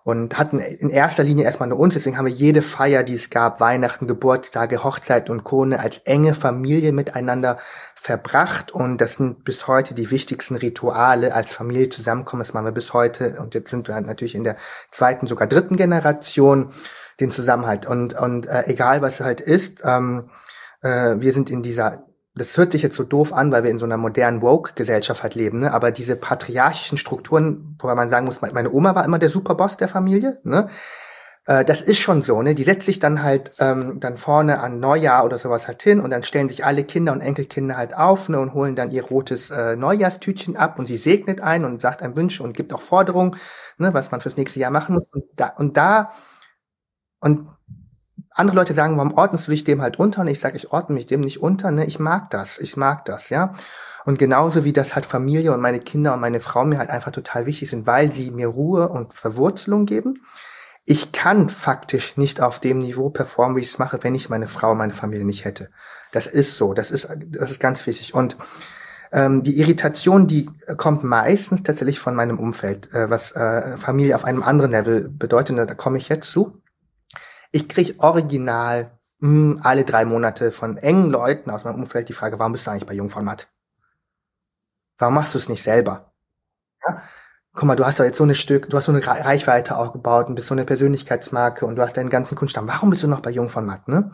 und hatten in erster Linie erstmal nur uns. Deswegen haben wir jede Feier, die es gab, Weihnachten, Geburtstage, Hochzeiten und Kone, als enge Familie miteinander verbracht. Und das sind bis heute die wichtigsten Rituale als Familie zusammenkommen. Das machen wir bis heute. Und jetzt sind wir halt natürlich in der zweiten, sogar dritten Generation, den Zusammenhalt. Und, und äh, egal, was halt ist, ähm, äh, wir sind in dieser, das hört sich jetzt so doof an, weil wir in so einer modernen Woke-Gesellschaft halt leben, ne? Aber diese patriarchischen Strukturen, wobei man sagen muss, meine Oma war immer der Superboss der Familie, ne? Äh, das ist schon so, ne? Die setzt sich dann halt ähm, dann vorne an Neujahr oder sowas halt hin und dann stellen sich alle Kinder und Enkelkinder halt auf, ne? Und holen dann ihr rotes äh, Neujahrstütchen ab und sie segnet ein und sagt ein Wünsche und gibt auch Forderungen, ne? Was man fürs nächste Jahr machen muss. Und da, und da, und andere Leute sagen, warum ordnest du dich dem halt unter? Und ich sage, ich ordne mich dem nicht unter, ne? Ich mag das, ich mag das, ja. Und genauso wie das halt Familie und meine Kinder und meine Frau mir halt einfach total wichtig sind, weil sie mir Ruhe und Verwurzelung geben. Ich kann faktisch nicht auf dem Niveau performen, wie ich es mache, wenn ich meine Frau und meine Familie nicht hätte. Das ist so, das ist, das ist ganz wichtig. Und ähm, die Irritation, die kommt meistens tatsächlich von meinem Umfeld, äh, was äh, Familie auf einem anderen Level bedeutet. Da komme ich jetzt zu. Ich kriege original mh, alle drei Monate von engen Leuten aus meinem Umfeld die Frage, warum bist du eigentlich bei Jungformat? Warum machst du es nicht selber? Ja? Guck mal, du hast doch jetzt so eine Stück, du hast so eine Reichweite aufgebaut und bist so eine Persönlichkeitsmarke und du hast deinen ganzen Kunststamm. Warum bist du noch bei Jungformat, ne?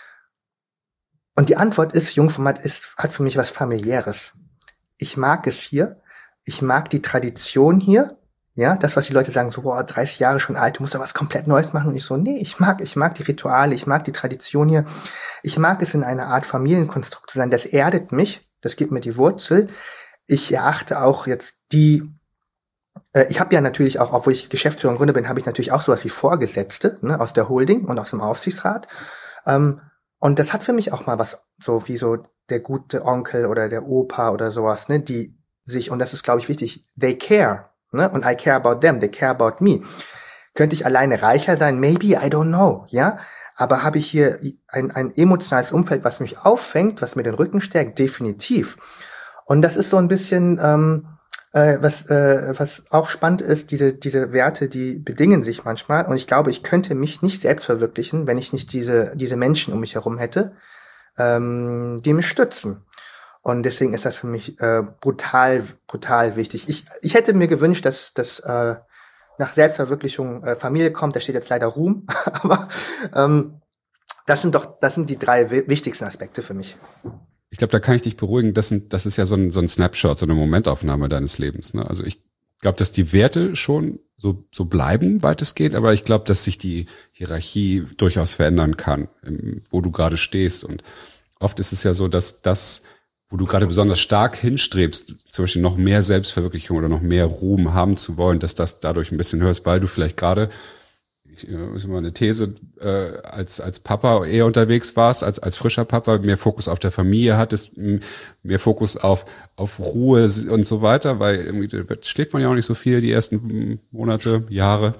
Und die Antwort ist, Jungformat ist, hat für mich was Familiäres. Ich mag es hier. Ich mag die Tradition hier. Ja, das, was die Leute sagen, so, boah, dreißig Jahre schon alt, du musst da was komplett Neues machen. Und ich so, nee, ich mag, ich mag die Rituale, ich mag die Tradition hier. Ich mag es, in einer Art Familienkonstrukt zu sein. Das erdet mich, das gibt mir die Wurzel. Ich erachte auch jetzt die, äh, ich habe ja natürlich auch, obwohl ich Geschäftsführer und Gründer bin, habe ich natürlich auch sowas wie Vorgesetzte, ne, aus der Holding und aus dem Aufsichtsrat. Ähm, und das hat für mich auch mal was, so wie so der gute Onkel oder der Opa oder sowas, ne, die sich, und das ist, glaube ich, wichtig, they care. Ne? Und I care about them, they care about me. Könnte ich alleine reicher sein? Maybe, I don't know, ja. Aber habe ich hier ein, ein emotionales Umfeld, was mich auffängt, was mir den Rücken stärkt? Definitiv. Und das ist so ein bisschen, ähm, äh, was äh, was auch spannend ist, diese diese Werte, die bedingen sich manchmal. Und ich glaube, ich könnte mich nicht selbst verwirklichen, wenn ich nicht diese diese Menschen um mich herum hätte, ähm, die mich stützen. Und deswegen ist das für mich äh, brutal, brutal wichtig. Ich, ich hätte mir gewünscht, dass, dass äh, nach Selbstverwirklichung äh, Familie kommt. Da steht jetzt leider Ruhm, aber ähm, das sind doch, das sind die drei wichtigsten Aspekte für mich. Ich glaube, da kann ich dich beruhigen. Das sind, das ist ja so ein, so ein Snapshot, so eine Momentaufnahme deines Lebens. Ne? Also ich glaube, dass die Werte schon so, so bleiben, weitestgehend, aber ich glaube, dass sich die Hierarchie durchaus verändern kann, wo du gerade stehst. Und oft ist es ja so, dass das, wo du gerade besonders stark hinstrebst, zum Beispiel noch mehr Selbstverwirklichung oder noch mehr Ruhm haben zu wollen, dass das dadurch ein bisschen hörst, weil du vielleicht gerade, ich äh, ist immer eine These, äh, als als Papa eher unterwegs warst, als als frischer Papa, mehr Fokus auf der Familie hattest, mehr Fokus auf auf Ruhe und so weiter, weil irgendwie da schläft man ja auch nicht so viel die ersten Monate, Jahre.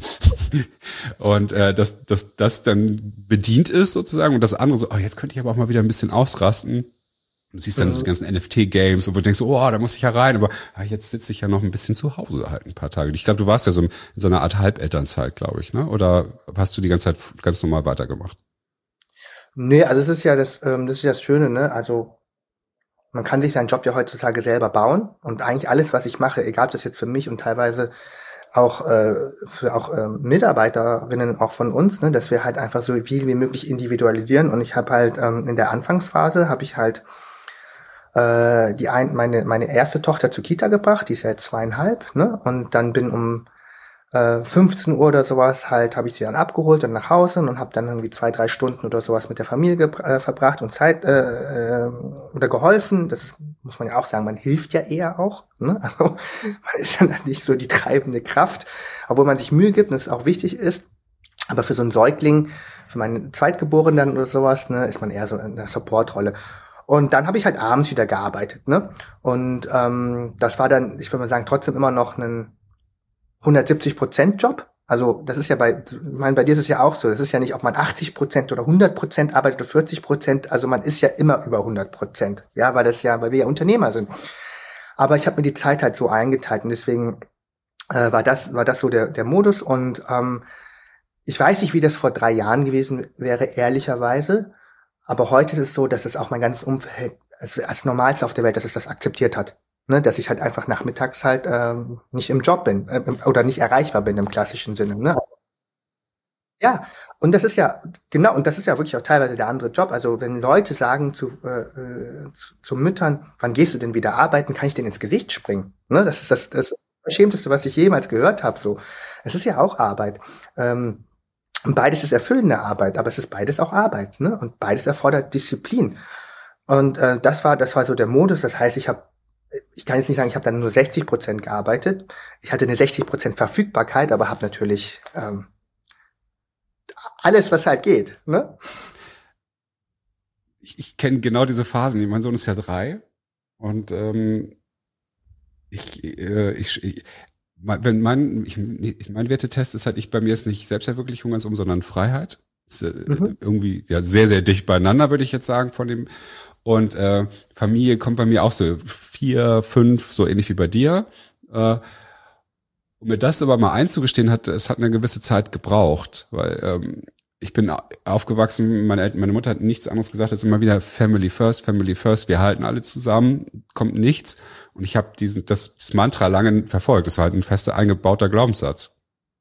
Und äh, dass dass das dann bedient ist sozusagen und das andere so, oh, jetzt könnte ich aber auch mal wieder ein bisschen ausrasten. Du siehst dann so die ganzen N F T-Games und du denkst, oh, da muss ich ja rein, aber ah, jetzt sitze ich ja noch ein bisschen zu Hause halt ein paar Tage. Ich glaube, du warst ja so in so einer Art Halbelternzeit, glaube ich, ne? Oder hast du die ganze Zeit ganz normal weitergemacht? Nee, also es ist ja das, ähm, das ist ja das Schöne, ne? Also man kann sich seinen Job ja heutzutage selber bauen und eigentlich alles, was ich mache, egal ob das jetzt für mich und teilweise auch äh, für auch äh, Mitarbeiterinnen auch von uns, ne, dass wir halt einfach so viel wie möglich individualisieren. Und ich habe halt ähm, in der Anfangsphase habe ich halt äh, die ein, meine meine erste Tochter zur Kita gebracht, die ist ja jetzt zweieinhalb, ne? Und dann bin um äh, fünfzehn Uhr oder sowas halt, habe ich sie dann abgeholt und nach Hause und habe dann irgendwie zwei, drei Stunden oder sowas mit der Familie äh, verbracht und Zeit äh, äh, oder geholfen. Das muss man ja auch sagen, man hilft ja eher auch, ne? Also man ist ja nicht so die treibende Kraft, obwohl man sich Mühe gibt und es auch wichtig ist. Aber für so einen Säugling, für meinen Zweitgeborenen oder sowas, ne, ist man eher so in der Supportrolle. Und dann habe ich halt abends wieder gearbeitet, ne? Und ähm, das war dann, ich würde mal sagen, trotzdem immer noch ein hundertsiebzig Prozent Job. Also das ist ja bei, ich meine, bei dir ist es ja auch so. Das ist ja nicht, ob man achtzig Prozent oder hundert Prozent arbeitet oder vierzig Prozent. Also man ist ja immer über hundert Prozent. Ja, weil das ja, weil wir ja Unternehmer sind. Aber ich habe mir die Zeit halt so eingeteilt und deswegen äh, war das war das so der der Modus. Und ähm, ich weiß nicht, wie das vor drei Jahren gewesen wäre, ehrlicherweise. Aber heute ist es so, dass es auch mein ganzes Umfeld als, als Normalste auf der Welt, dass es das akzeptiert hat. Ne, dass ich halt einfach nachmittags halt ähm, nicht im Job bin äh, oder nicht erreichbar bin im klassischen Sinne. Ne? Ja, und das ist ja, genau, und das ist ja wirklich auch teilweise der andere Job. Also wenn Leute sagen zu, äh, äh, zu, zu Müttern, wann gehst du denn wieder arbeiten, kann ich denen ins Gesicht springen. Ne? Das ist das, das Verschämteste, was ich jemals gehört habe. So, es ist ja auch Arbeit. Ähm, und beides ist erfüllende Arbeit, aber es ist beides auch Arbeit. Ne? Und beides erfordert Disziplin. Und äh, das war, das war so der Modus. Das heißt, ich habe ich kann jetzt nicht sagen, ich habe dann nur sechzig Prozent gearbeitet. Ich hatte eine sechzig Prozent Verfügbarkeit, aber habe natürlich ähm, alles, was halt geht. Ne? Ich, ich kenne genau diese Phasen. Mein Sohn ist ja drei und ähm, ich, äh, ich, ich wenn mein ich, mein Wertetest ist halt, ich bei mir ist nicht Selbstverwirklichung ganz um, sondern Freiheit. Ist, äh, mhm. Irgendwie ja sehr sehr dicht beieinander, würde ich jetzt sagen, von dem. Und äh, Familie kommt bei mir auch so vier, fünf, so ähnlich wie bei dir. Äh, um mir das aber mal einzugestehen, hat es hat eine gewisse Zeit gebraucht, weil ähm, ich bin aufgewachsen, meine Eltern, meine Mutter hat nichts anderes gesagt als immer wieder Family first, Family first. Wir halten alle zusammen, kommt nichts. Und ich habe diesen das, das Mantra lange verfolgt. Das war halt ein fester eingebauter Glaubenssatz.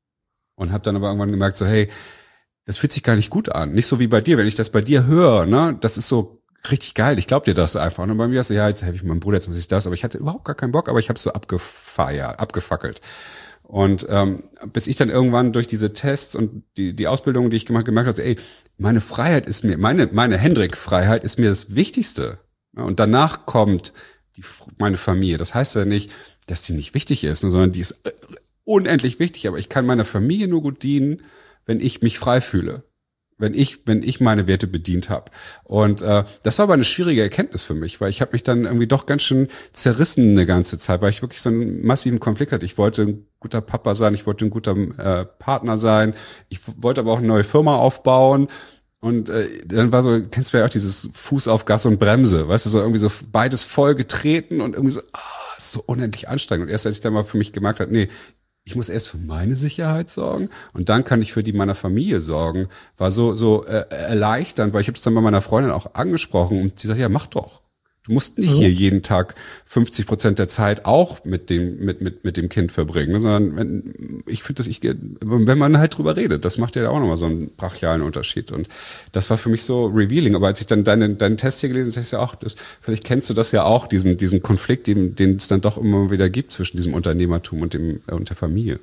Und habe dann aber irgendwann gemerkt, so hey, das fühlt sich gar nicht gut an. Nicht so wie bei dir, wenn ich das bei dir höre, ne, das ist so richtig geil, ich glaub dir das einfach. Und bei mir ist so, ja, jetzt helfe ich meinem Bruder, jetzt muss ich das. Aber ich hatte überhaupt gar keinen Bock, aber ich habe so abgefeiert, abgefackelt. Und ähm, bis ich dann irgendwann durch diese Tests und die die Ausbildung, die ich gemacht gemerkt habe, ey, meine Freiheit ist mir, meine meine Hendrik-Freiheit ist mir das Wichtigste. Und danach kommt die, meine Familie. Das heißt ja nicht, dass die nicht wichtig ist, sondern die ist unendlich wichtig. Aber ich kann meiner Familie nur gut dienen, wenn ich mich frei fühle. wenn ich wenn ich meine Werte bedient habe. Und äh, das war aber eine schwierige Erkenntnis für mich, weil ich habe mich dann irgendwie doch ganz schön zerrissen eine ganze Zeit, weil ich wirklich so einen massiven Konflikt hatte. Ich wollte ein guter Papa sein, ich wollte ein guter äh, Partner sein, ich wollte aber auch eine neue Firma aufbauen. Und äh, dann war so, kennst du ja auch dieses Fuß auf Gas und Bremse, weißt du, so irgendwie so beides voll getreten und irgendwie so, ah, ist so unendlich anstrengend. Und erst als ich dann mal für mich gemerkt habe, nee, ich muss erst für meine Sicherheit sorgen und dann kann ich für die meiner Familie sorgen, war so so äh, erleichternd, weil ich habe es dann bei meiner Freundin auch angesprochen und sie sagt, ja, mach doch. Du musst nicht mhm. hier jeden Tag fünfzig Prozent der Zeit auch mit dem mit mit mit dem Kind verbringen, sondern wenn, ich finde, dass ich wenn man halt drüber redet, das macht ja auch nochmal so einen brachialen Unterschied. Und das war für mich so revealing. Aber als ich dann deinen deinen Test hier gelesen habe, ich ja auch, das, vielleicht kennst du das ja auch, diesen diesen Konflikt, den den es dann doch immer wieder gibt zwischen diesem Unternehmertum und dem und der Familie.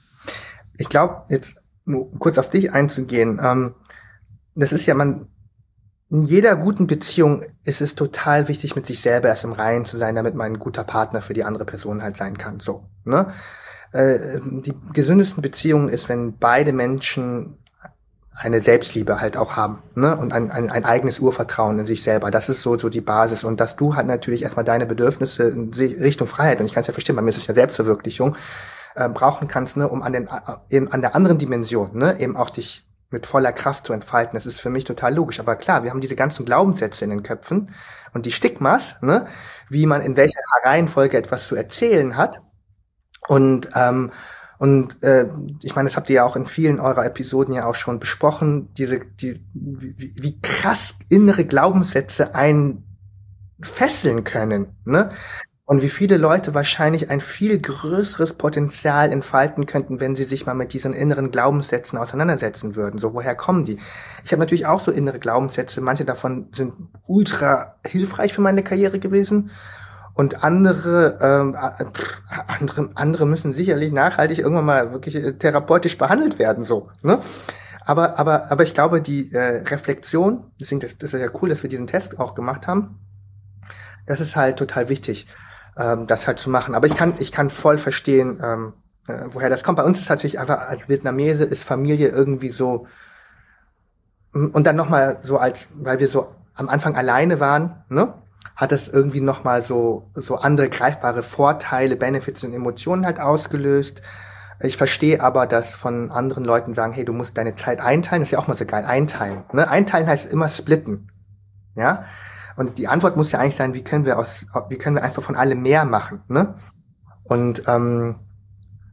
Ich glaube, jetzt nur kurz auf dich einzugehen. Ähm, das ist ja man In jeder guten Beziehung ist es total wichtig, mit sich selber erst im Reinen zu sein, damit man ein guter Partner für die andere Person halt sein kann. So, ne? Äh, die gesündesten Beziehungen ist, wenn beide Menschen eine Selbstliebe halt auch haben, ne? Und ein, ein, ein eigenes Urvertrauen in sich selber. Das ist so so die Basis. Und dass du halt natürlich erstmal deine Bedürfnisse in Richtung Freiheit, und ich kann es ja verstehen, bei mir ist es ja Selbstverwirklichung, äh, brauchen kannst, ne, um an den eben an der anderen Dimension, ne, eben auch dich mit voller Kraft zu entfalten. Das ist für mich total logisch. Aber klar, wir haben diese ganzen Glaubenssätze in den Köpfen und die Stigmas, ne, wie man in welcher Reihenfolge etwas zu erzählen hat. Und ähm, und äh, ich meine, das habt ihr ja auch in vielen eurer Episoden ja auch schon besprochen, diese die wie, wie krass innere Glaubenssätze einen fesseln können, ne? Und wie viele Leute wahrscheinlich ein viel größeres Potenzial entfalten könnten, wenn sie sich mal mit diesen inneren Glaubenssätzen auseinandersetzen würden. So, woher kommen die? Ich habe natürlich auch so innere Glaubenssätze. Manche davon sind ultra hilfreich für meine Karriere gewesen. Und andere, ähm, andere, andere müssen sicherlich nachhaltig irgendwann mal wirklich therapeutisch behandelt werden, so, ne? Aber, aber, aber ich glaube, die äh, Reflexion, deswegen, das, das ist ja cool, dass wir diesen Test auch gemacht haben. Das ist halt total wichtig, ähm, das halt zu machen. Aber ich kann, ich kann voll verstehen, ähm, äh, woher das kommt. Bei uns ist natürlich einfach, als Vietnamese ist Familie irgendwie so, und dann nochmal so als, weil wir so am Anfang alleine waren, ne, hat das irgendwie nochmal so, so andere greifbare Vorteile, Benefits und Emotionen halt ausgelöst. Ich verstehe aber, dass von anderen Leuten sagen, hey, du musst deine Zeit einteilen. Das ist ja auch mal so geil, einteilen. Ne? Einteilen heißt immer splitten. Ja? Und die Antwort muss ja eigentlich sein, wie können wir aus, wie können wir einfach von allem mehr machen, ne? Und ähm,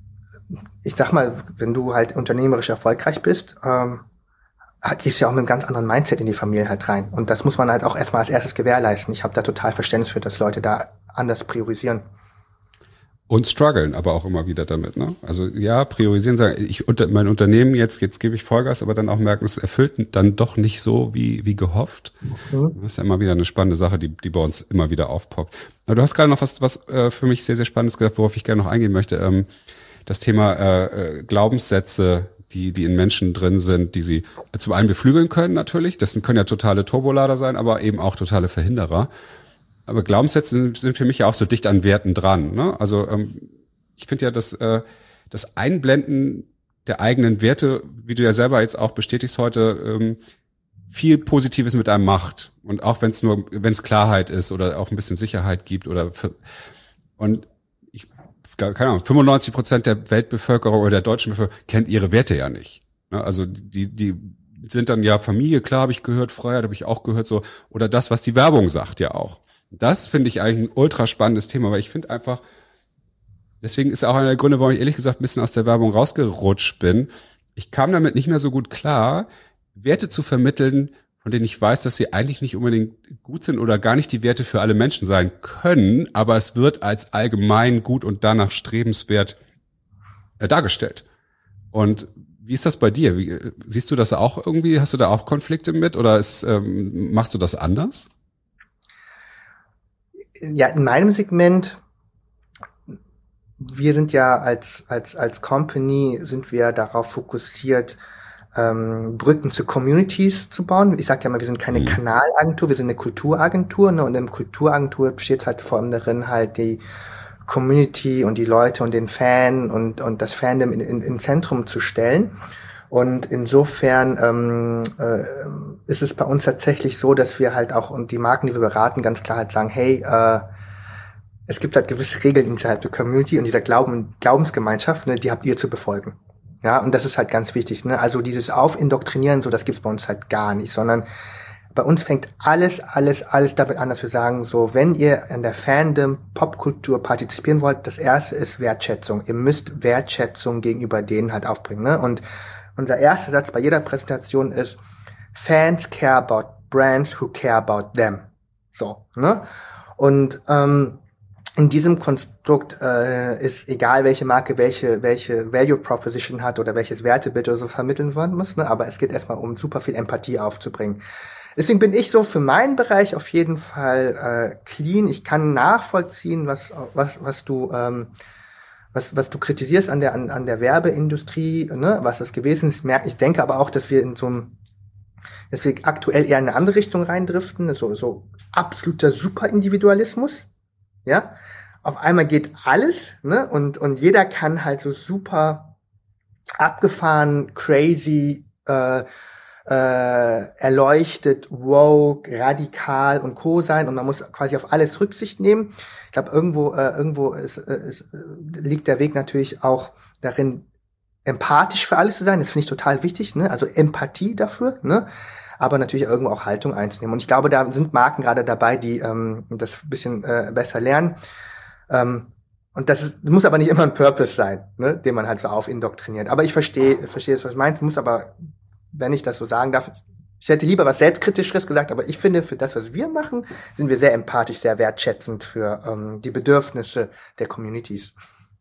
ich sag mal, wenn du halt unternehmerisch erfolgreich bist, ähm, gehst du ja auch mit einem ganz anderen Mindset in die Familie halt rein. Und das muss man halt auch erstmal als erstes gewährleisten. Ich habe da total Verständnis für, dass Leute da anders priorisieren. Und strugglen aber auch immer wieder damit, ne? Also ja, priorisieren, sagen, ich unter mein Unternehmen jetzt, jetzt gebe ich Vollgas, aber dann auch merken, es erfüllt dann doch nicht so wie wie gehofft. Mhm. Das ist ja immer wieder eine spannende Sache, die die bei uns immer wieder aufpoppt. Aber du hast gerade noch was was äh, für mich sehr sehr Spannendes gesagt, worauf ich gerne noch eingehen möchte. Ähm, das Thema äh, Glaubenssätze, die die in Menschen drin sind, die sie zum einen beflügeln können natürlich. Das können ja totale Turbolader sein, aber eben auch totale Verhinderer. Aber Glaubenssätze sind für mich ja auch so dicht an Werten dran, ne? Also ähm, ich finde ja, dass äh, das Einblenden der eigenen Werte, wie du ja selber jetzt auch bestätigst heute, ähm, viel Positives mit einem macht. Und auch wenn es nur, wenn es Klarheit ist oder auch ein bisschen Sicherheit gibt oder für, und ich, keine Ahnung, fünfundneunzig Prozent der Weltbevölkerung oder der deutschen Bevölkerung kennt ihre Werte ja nicht. Ne? Also die die sind dann ja Familie, klar, habe ich gehört, Freiheit habe ich auch gehört, so, oder das, was die Werbung sagt ja auch. Das finde ich eigentlich ein ultra spannendes Thema, weil ich finde einfach, deswegen ist auch einer der Gründe, warum ich ehrlich gesagt ein bisschen aus der Werbung rausgerutscht bin. Ich kam damit nicht mehr so gut klar, Werte zu vermitteln, von denen ich weiß, dass sie eigentlich nicht unbedingt gut sind oder gar nicht die Werte für alle Menschen sein können, aber es wird als allgemein gut und danach strebenswert äh, dargestellt. Und wie ist das bei dir? Wie, siehst du das auch irgendwie? Hast du da auch Konflikte mit oder ist, ähm, machst du das anders? Ja, in meinem Segment, wir sind ja als als als Company sind wir darauf fokussiert, ähm, Brücken zu Communities zu bauen. Ich sage ja mal, wir sind keine mhm. Kanalagentur, wir sind eine Kulturagentur, ne? Und in der Kulturagentur besteht halt vor allem darin, halt die Community und die Leute und den Fan und und das Fandom in, in, in Zentrum zu stellen. Und insofern ähm, äh, ist es bei uns tatsächlich so, dass wir halt auch und die Marken, die wir beraten, ganz klar halt sagen, hey, äh, es gibt halt gewisse Regeln innerhalb der Community und dieser Glauben, Glaubensgemeinschaft, ne, die habt ihr zu befolgen. Ja, und das ist halt ganz wichtig. Ne? Also dieses Aufindoktrinieren, so das gibt's bei uns halt gar nicht, sondern bei uns fängt alles, alles, alles damit an, dass wir sagen, so, wenn ihr an der Fandom, Popkultur partizipieren wollt, das erste ist Wertschätzung. Ihr müsst Wertschätzung gegenüber denen halt aufbringen. Ne? Und unser erster Satz bei jeder Präsentation ist, Fans care about brands who care about them. So, ne? Und ähm, in diesem Konstrukt äh, ist egal, welche Marke welche welche Value Proposition hat oder welches Wertebild oder so vermitteln wollen muss, ne? Aber es geht erstmal um super viel Empathie aufzubringen. Deswegen bin ich so für meinen Bereich auf jeden Fall äh, clean. Ich kann nachvollziehen, was was was du ähm, was was du kritisierst an der an, an der Werbeindustrie, ne, was das gewesen ist. Ich denke aber auch, dass wir in so einem, dass wir aktuell eher in eine andere Richtung reindriften, so so absoluter Superindividualismus, ja. Auf einmal geht alles, ne, und und jeder kann halt so super abgefahren, crazy, äh, äh, erleuchtet, woke, radikal und co. sein und man muss quasi auf alles Rücksicht nehmen. Ich glaube, irgendwo äh, irgendwo ist, äh, ist, äh, liegt der Weg natürlich auch darin, empathisch für alles zu sein. Das finde ich total wichtig, ne? Also Empathie dafür, ne? Aber natürlich irgendwo auch Haltung einzunehmen. Und ich glaube, da sind Marken gerade dabei, die ähm, das ein bisschen äh, besser lernen. Ähm, und das ist, muss aber nicht immer ein Purpose sein, ne? Den man halt so aufindoktriniert. Aber ich verstehe, verstehe es, was du meinst. Muss aber, wenn ich das so sagen darf, ich hätte lieber was Selbstkritischeres gesagt, aber ich finde, für das, was wir machen, sind wir sehr empathisch, sehr wertschätzend für ähm, die Bedürfnisse der Communities.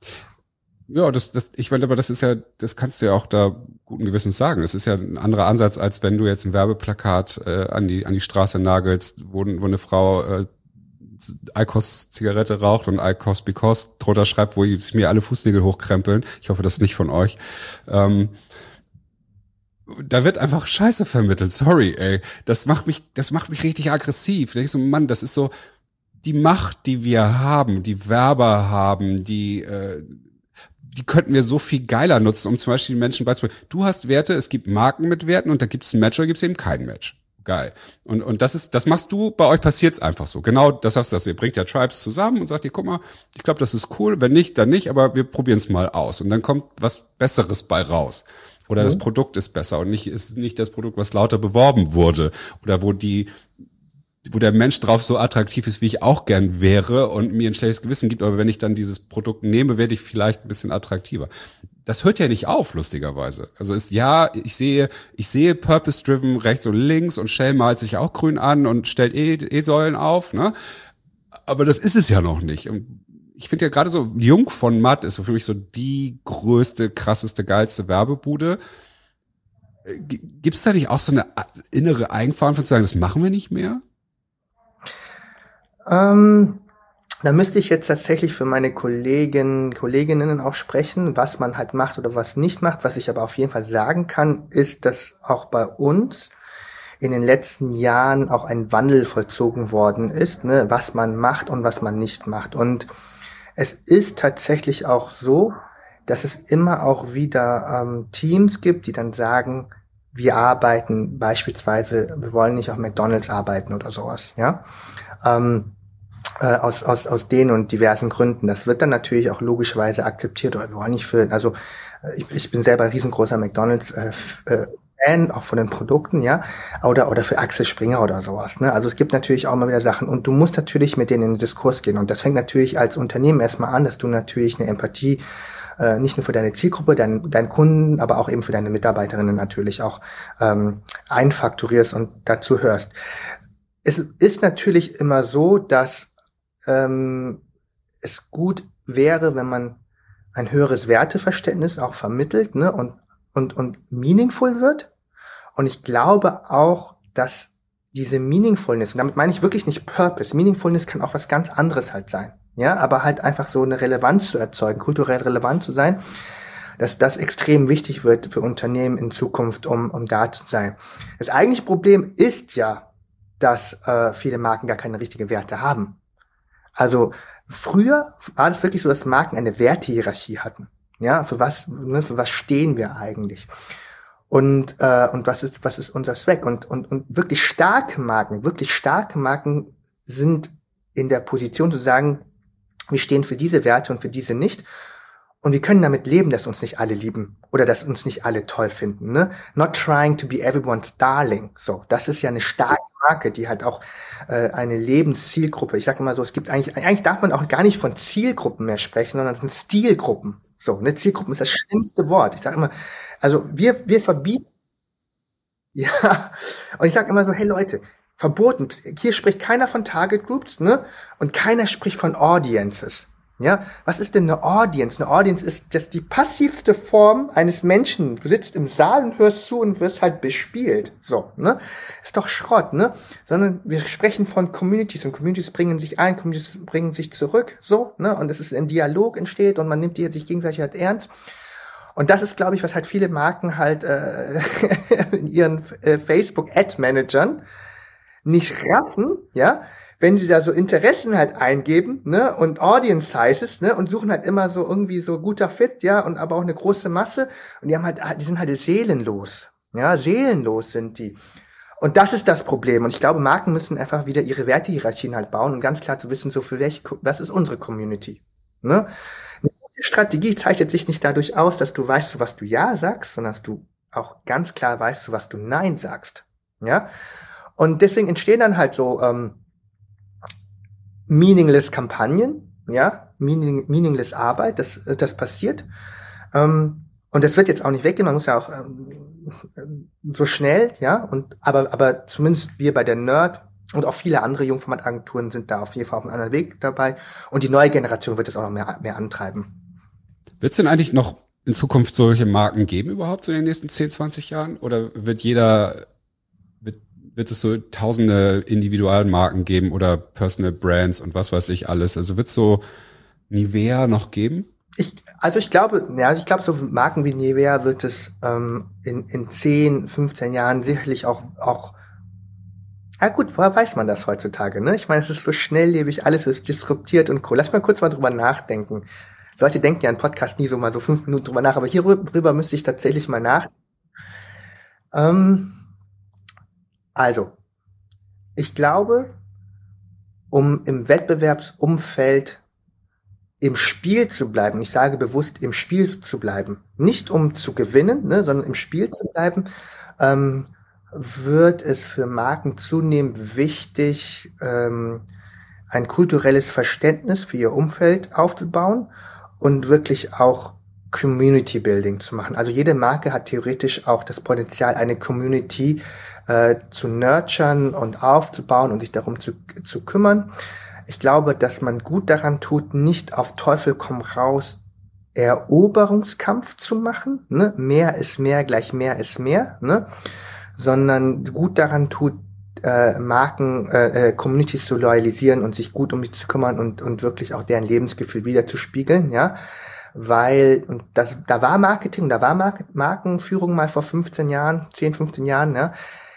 Ja, das, das, ich meine, aber das ist ja, das kannst du ja auch da guten Gewissens sagen. Das ist ja ein anderer Ansatz, als wenn du jetzt ein Werbeplakat äh, an die an die Straße nagelst, wo, wo eine Frau äh, I Q O S Zigarette raucht und I Q O S because drunter schreibt, wo ich mir alle Fußnägel hochkrempeln. Ich hoffe, das ist nicht von euch. Ähm, Da wird einfach Scheiße vermittelt, sorry, ey. Das macht mich, das macht mich richtig aggressiv. Da denk ich so, Mann, das ist so die Macht, die wir haben, die Werber haben, die, äh, die könnten wir so viel geiler nutzen, um zum Beispiel den Menschen beizubringen. Du hast Werte, es gibt Marken mit Werten und da gibt es ein Match oder gibt es eben kein Match. Geil. Und und das ist, das machst du, bei euch passiert's einfach so. Genau, das hast du, das ihr bringt ja Tribes zusammen und sagt ihr, guck mal, ich glaube, das ist cool. Wenn nicht, dann nicht, aber wir probieren's mal aus. Und dann kommt was Besseres bei raus. Oder mhm. das Produkt ist besser und nicht ist nicht das Produkt, was lauter beworben wurde oder wo die wo der Mensch drauf so attraktiv ist, wie ich auch gern wäre und mir ein schlechtes Gewissen gibt, aber wenn ich dann dieses Produkt nehme, werde ich vielleicht ein bisschen attraktiver. das hört ja nicht auf, lustigerweise. Also ist ja, ich sehe, ich sehe Purpose-Driven rechts und links und Shell malt sich auch grün an und stellt E- E-Säulen auf, ne? Aber das ist es ja noch nicht. Und ich finde ja gerade so, Jung von Matt ist so für mich so die größte, krasseste, geilste Werbebude. G- Gibt's da nicht auch so eine innere Eigenverantwortung zu sagen, das machen wir nicht mehr? Ähm, da müsste ich jetzt tatsächlich für meine Kollegen, Kolleginnen auch sprechen, was man halt macht oder was nicht macht. Was ich aber auf jeden Fall sagen kann, ist, dass auch bei uns in den letzten Jahren auch ein Wandel vollzogen worden ist, ne, was man macht und was man nicht macht. Und es ist tatsächlich auch so, dass es immer auch wieder ähm, Teams gibt, die dann sagen, wir arbeiten beispielsweise, wir wollen nicht auf McDonald's arbeiten oder sowas, ja. Ähm, äh, aus, aus, aus den und diversen Gründen. Das wird dann natürlich auch logischerweise akzeptiert, oder wir wollen nicht für, also äh, ich, ich bin selber ein riesengroßer McDonald's äh, äh, Fan, auch von den Produkten, ja, oder oder für Axel Springer oder sowas, ne? Also es gibt natürlich auch mal wieder Sachen und du musst natürlich mit denen in den Diskurs gehen und das fängt natürlich als Unternehmen erstmal an, dass du natürlich eine Empathie äh, nicht nur für deine Zielgruppe, deinen deinen Kunden, aber auch eben für deine Mitarbeiterinnen natürlich auch ähm, einfakturierst und dazu hörst. Es ist natürlich immer so, dass ähm, es gut wäre, wenn man ein höheres Werteverständnis auch vermittelt, ne, und und und meaningful wird. Und ich glaube auch, dass diese Meaningfulness, und damit meine ich wirklich nicht Purpose, Meaningfulness kann auch was ganz anderes halt sein, ja, aber halt einfach so eine Relevanz zu erzeugen, kulturell relevant zu sein, dass das extrem wichtig wird für Unternehmen in Zukunft, um um da zu sein. Das eigentliche Problem ist ja, dass äh, viele Marken gar keine richtigen Werte haben. Also früher war das wirklich so, dass Marken eine Wertehierarchie hatten. Ja, für was, ne, für was stehen wir eigentlich? Und äh, und was ist was ist unser Zweck? Und und und wirklich starke Marken, wirklich starke Marken sind in der Position zu sagen, wir stehen für diese Werte und für diese nicht. Und wir können damit leben, dass uns nicht alle lieben oder dass uns nicht alle toll finden. Ne? Not trying to be everyone's darling. So, das ist ja eine starke Marke, die halt auch äh, eine Lebenszielgruppe. Ich sage immer so, es gibt eigentlich, eigentlich darf man auch gar nicht von Zielgruppen mehr sprechen, sondern es sind Stilgruppen. So, ne, Zielgruppen ist das schlimmste Wort. Ich sage immer, also wir wir verbieten, ja, und ich sage immer so, hey Leute, verboten. Hier spricht keiner von Target Groups, ne, und keiner spricht von Audiences. Ja, was ist denn eine Audience? Eine Audience ist das die passivste Form eines Menschen. Du sitzt im Saal und hörst zu und wirst halt bespielt. So, ne? Ist doch Schrott, ne? Sondern wir sprechen von Communities und Communities bringen sich ein, Communities bringen sich zurück, so, ne? Und es ist ein Dialog entsteht und man nimmt die sich gegenseitig halt ernst. Und das ist, glaube ich, was halt viele Marken halt äh, in ihren äh, Facebook-Ad-Managern nicht raffen, ja? Wenn sie da so Interessen halt eingeben, ne, und Audience Sizes, ne, und suchen halt immer so irgendwie so guter Fit, ja, und aber auch eine große Masse, und die haben halt, die sind halt seelenlos, ja, seelenlos sind die. Und das ist das Problem. Und ich glaube, Marken müssen einfach wieder ihre Wertehierarchien halt bauen und ganz klar zu wissen, so für welche, was ist unsere Community, ne? Eine gute Strategie zeichnet sich nicht dadurch aus, dass du weißt, was du Ja sagst, sondern dass du auch ganz klar weißt, was du Nein sagst, ja. Und deswegen entstehen dann halt so, ähm, meaningless Kampagnen, ja, meaning, meaningless Arbeit, das, das passiert. Ähm, und das wird jetzt auch nicht weggehen, man muss ja auch ähm, so schnell, ja, und aber, aber zumindest wir bei der Nerd und auch viele andere Jungformatagenturen sind da auf jeden Fall auf einem anderen Weg dabei. Und die neue Generation wird es auch noch mehr, mehr antreiben. Wird es denn eigentlich noch in Zukunft solche Marken geben überhaupt so in den nächsten zehn, zwanzig Jahren? Oder wird jeder wird es so tausende Individualmarken geben oder Personal Brands und was weiß ich alles? Also wird es so Nivea noch geben? Ich, also ich glaube, ja, also ich glaube, so Marken wie Nivea wird es ähm, in, in zehn, fünfzehn Jahren sicherlich auch, auch, ja gut, woher weiß man das heutzutage, ne? Ich meine, es ist so schnelllebig, alles ist disruptiert und cool. Lass mal kurz mal drüber nachdenken. Leute denken ja im Podcast nie so mal so fünf Minuten drüber nach, aber hierüber müsste ich tatsächlich mal nach. Ähm, Also, ich glaube, um im Wettbewerbsumfeld im Spiel zu bleiben, ich sage bewusst im Spiel zu bleiben, nicht um zu gewinnen, ne, sondern im Spiel zu bleiben, ähm, wird es für Marken zunehmend wichtig, ähm, ein kulturelles Verständnis für ihr Umfeld aufzubauen und wirklich auch Community Building zu machen. Also jede Marke hat theoretisch auch das Potenzial, eine Community äh, zu nurturen und aufzubauen und sich darum zu, zu kümmern. Ich glaube, dass man gut daran tut, nicht auf Teufel komm raus Eroberungskampf zu machen, ne? Mehr ist mehr gleich mehr ist mehr, ne? Sondern gut daran tut, äh, Marken, äh, Communities zu loyalisieren und sich gut um die zu kümmern und und wirklich auch deren Lebensgefühl wiederzuspiegeln, ja, weil und das da war Marketing, da war Mark- Markenführung mal vor fünfzehn Jahren, zehn, fünfzehn Jahren, ja,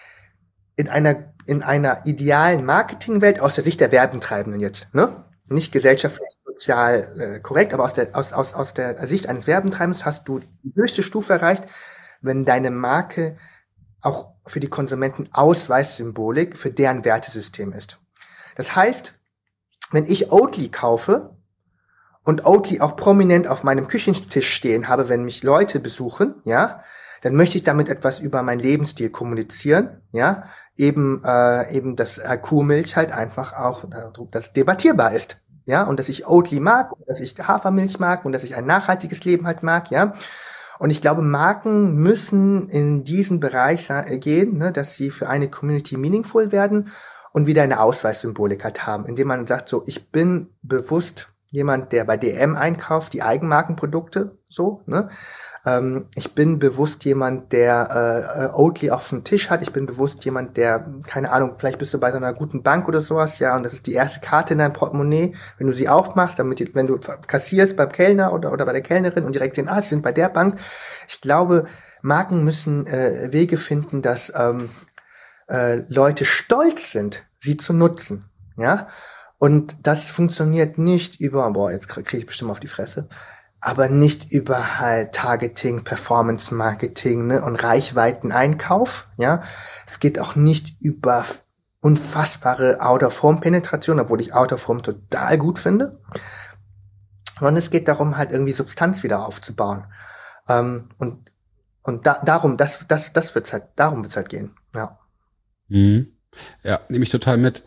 in einer in einer idealen Marketingwelt aus der Sicht der Werbetreibenden jetzt, ne? Nicht gesellschaftlich sozial äh, korrekt, aber aus der aus aus aus der Sicht eines Werbetreibens hast du die höchste Stufe erreicht, wenn deine Marke auch für die Konsumenten Ausweissymbolik für deren Wertesystem ist. Das heißt, wenn ich Oatly kaufe und Oatly auch prominent auf meinem Küchentisch stehen habe, wenn mich Leute besuchen, ja, dann möchte ich damit etwas über meinen Lebensstil kommunizieren, ja, eben äh, eben, dass äh, Kuhmilch halt einfach auch, äh, das debattierbar ist, ja, und dass ich Oatly mag, dass ich Hafermilch mag und dass ich ein nachhaltiges Leben halt mag, ja. Und ich glaube, Marken müssen in diesen Bereich gehen, ne, dass sie für eine Community meaningful werden und wieder eine Ausweissymbolik halt haben, indem man sagt, so, ich bin bewusst jemand, der bei D M einkauft, die Eigenmarkenprodukte, so, ne. Ähm, ich bin bewusst jemand, der äh, Oatly auf dem Tisch hat. Ich bin bewusst jemand, der, keine Ahnung, vielleicht bist du bei so einer guten Bank oder sowas, ja, und das ist die erste Karte in deinem Portemonnaie, wenn du sie aufmachst, damit, die, wenn du kassierst beim Kellner oder, oder bei der Kellnerin und direkt sehen, ah, sie sind bei der Bank. Ich glaube, Marken müssen äh, Wege finden, dass ähm, äh, Leute stolz sind, sie zu nutzen, ja. Und das funktioniert nicht über, boah, jetzt kriege ich bestimmt auf die Fresse, aber nicht über halt Targeting, Performance Marketing, ne, und Reichweiten-Einkauf, ja. Es geht auch nicht über unfassbare Out-of-Home-Penetration, obwohl ich Out-of-Home total gut finde, sondern es geht darum, halt irgendwie Substanz wieder aufzubauen. Ähm, und und da, darum, das das das wird's halt, darum wird's halt gehen, ja. Mhm. Ja, nehme ich total mit.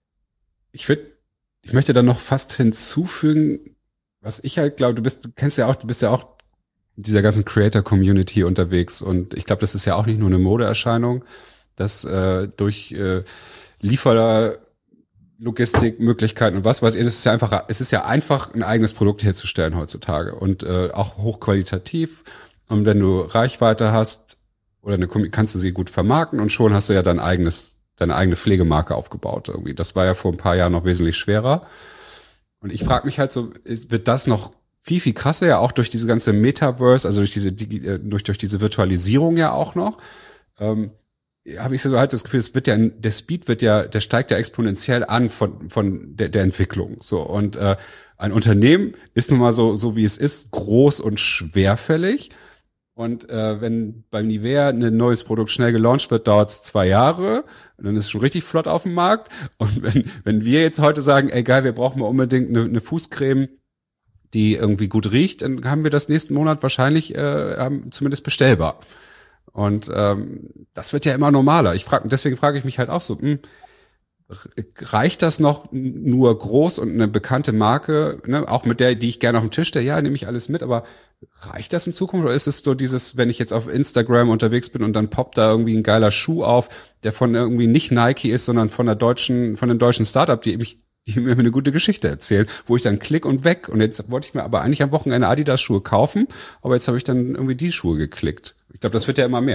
Ich würde, ich möchte da noch fast hinzufügen, was ich halt glaube, du bist, du kennst ja auch, du bist ja auch in dieser ganzen Creator-Community unterwegs und ich glaube, das ist ja auch nicht nur eine Modeerscheinung, dass äh, durch äh, Lieferlogistikmöglichkeiten und was weiß ich, es ist ja einfach, es ist ja einfach, ein eigenes Produkt herzustellen heutzutage und äh, auch hochqualitativ. Und wenn du Reichweite hast oder eine, kannst du sie gut vermarkten und schon hast du ja dein eigenes, deine eigene Pflegemarke aufgebaut irgendwie. Das war ja vor ein paar Jahren noch wesentlich schwerer. Und ich frage mich halt so, wird das noch viel, viel krasser, ja auch durch diese ganze Metaverse, also durch diese durch, durch diese Virtualisierung ja auch noch, ähm, habe ich so halt das Gefühl, es wird ja, der Speed wird ja, der steigt ja exponentiell an von von der, der Entwicklung. So und äh, ein Unternehmen ist nun mal so so wie es ist, groß und schwerfällig. Und äh, wenn beim Nivea ein neues Produkt schnell gelauncht wird, dauert es zwei Jahre und dann ist es schon richtig flott auf dem Markt. Und wenn wenn wir jetzt heute sagen, ey geil, wir brauchen mal unbedingt eine, eine Fußcreme, die irgendwie gut riecht, dann haben wir das nächsten Monat wahrscheinlich äh, zumindest bestellbar. Und ähm, das wird ja immer normaler. Ich frage, deswegen frage ich mich halt auch so, hm, reicht das noch nur groß und eine bekannte Marke, ne, auch mit der, die ich gerne auf dem Tisch stelle, ja, nehme ich alles mit, aber reicht das in Zukunft oder ist es so dieses, wenn ich jetzt auf Instagram unterwegs bin und dann poppt da irgendwie ein geiler Schuh auf, der von irgendwie nicht Nike ist, sondern von der deutschen, von einem deutschen Startup, die mich, die mir eine gute Geschichte erzählen, wo ich dann klick und weg und jetzt wollte ich mir aber eigentlich am Wochenende Adidas Schuhe kaufen, aber jetzt habe ich dann irgendwie die Schuhe geklickt. Ich glaube, das wird ja immer mehr.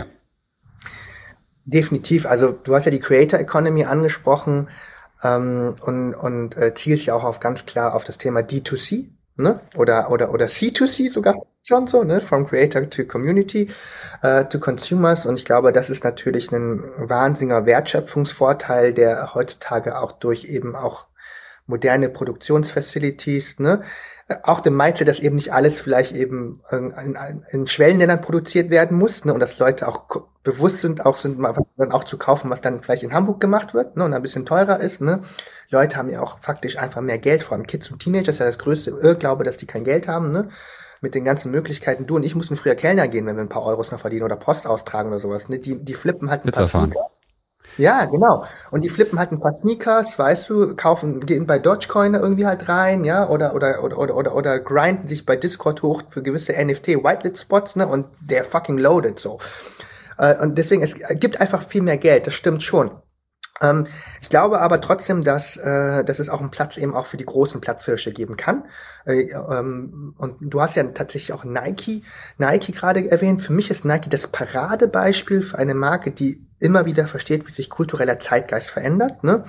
Definitiv. Also du hast ja die Creator Economy angesprochen ähm, und, und äh, zielst ja auch auf ganz klar auf das Thema D zwei C, ne? Oder oder oder C zwei C sogar schon so, ne? From Creator to Community äh, to Consumers. Und ich glaube, das ist natürlich ein wahnsinniger Wertschöpfungsvorteil, der heutzutage auch durch eben auch moderne Produktionsfacilities, ne? Auch dem Mindset, dass eben nicht alles vielleicht eben in, in, in Schwellenländern produziert werden muss, ne, und dass Leute auch ko- bewusst sind, auch sind mal was dann auch zu kaufen, was dann vielleicht in Hamburg gemacht wird, ne, und ein bisschen teurer ist, ne. Leute haben ja auch faktisch einfach mehr Geld, vor allem Kids und Teenager, das ist ja das größte Irrglaube, dass die kein Geld haben, ne, mit den ganzen Möglichkeiten. Du und ich mussten früher Kellner gehen, wenn wir ein paar Euros noch verdienen oder Post austragen oder sowas, ne, die, die flippen halt ein Pizza paar fahren. Sneaker. Ja, genau. Und die flippen halt ein paar Sneakers, weißt du, kaufen, gehen bei Dogecoin irgendwie halt rein, ja, oder, oder, oder, oder, oder, oder grinden sich bei Discord hoch für gewisse N F T-Whitelist-Spots, ne, und they're fucking loaded, so. Äh, und deswegen, es gibt einfach viel mehr Geld, das stimmt schon. Ähm, ich glaube aber trotzdem, dass, äh, dass es auch einen Platz eben auch für die großen Platzhirsche geben kann. Äh, ähm, und du hast ja tatsächlich auch Nike, Nike gerade erwähnt. Für mich ist Nike das Paradebeispiel für eine Marke, die immer wieder versteht, wie sich kultureller Zeitgeist verändert, ne?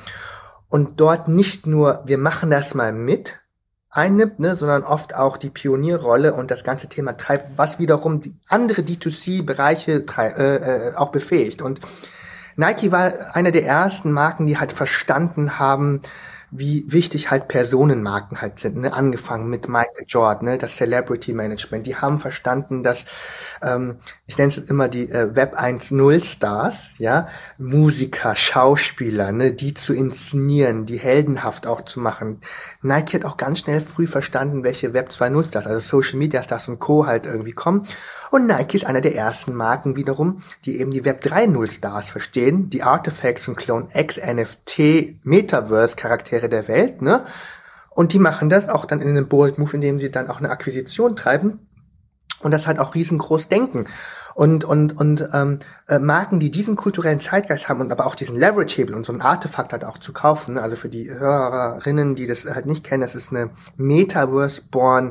Und dort nicht nur, wir machen das mal mit, einnimmt, ne, sondern oft auch die Pionierrolle und das ganze Thema treibt, was wiederum die andere D zwei C-Bereiche äh, äh, auch befähigt. Und Nike war einer der ersten Marken, die halt verstanden haben, wie wichtig halt Personenmarken halt sind, ne? Angefangen mit Michael Jordan, ne? Das Celebrity Management. Die haben verstanden, dass, ähm, ich nenne es immer die äh, Web eins Punkt null Stars, ja, Musiker, Schauspieler, ne? Die zu inszenieren, die heldenhaft auch zu machen. Nike hat auch ganz schnell früh verstanden, welche Web zwei Punkt null Stars, also Social Media Stars und Co. halt irgendwie kommen. Und Nike ist einer der ersten Marken wiederum, die eben die Web drei Punkt null Stars verstehen, die Artifacts und Clone X, N F T, Metaverse-Charaktere der Welt, ne? Und die machen das auch dann in einem Bold Move, indem sie dann auch eine Akquisition treiben und das halt auch riesengroß denken. Und, und, und ähm, äh, Marken, die diesen kulturellen Zeitgeist haben und aber auch diesen Leverage-Hebel und so ein Artefakt halt auch zu kaufen, ne? Also für die Hörerinnen, die das halt nicht kennen, das ist eine Metaverse-born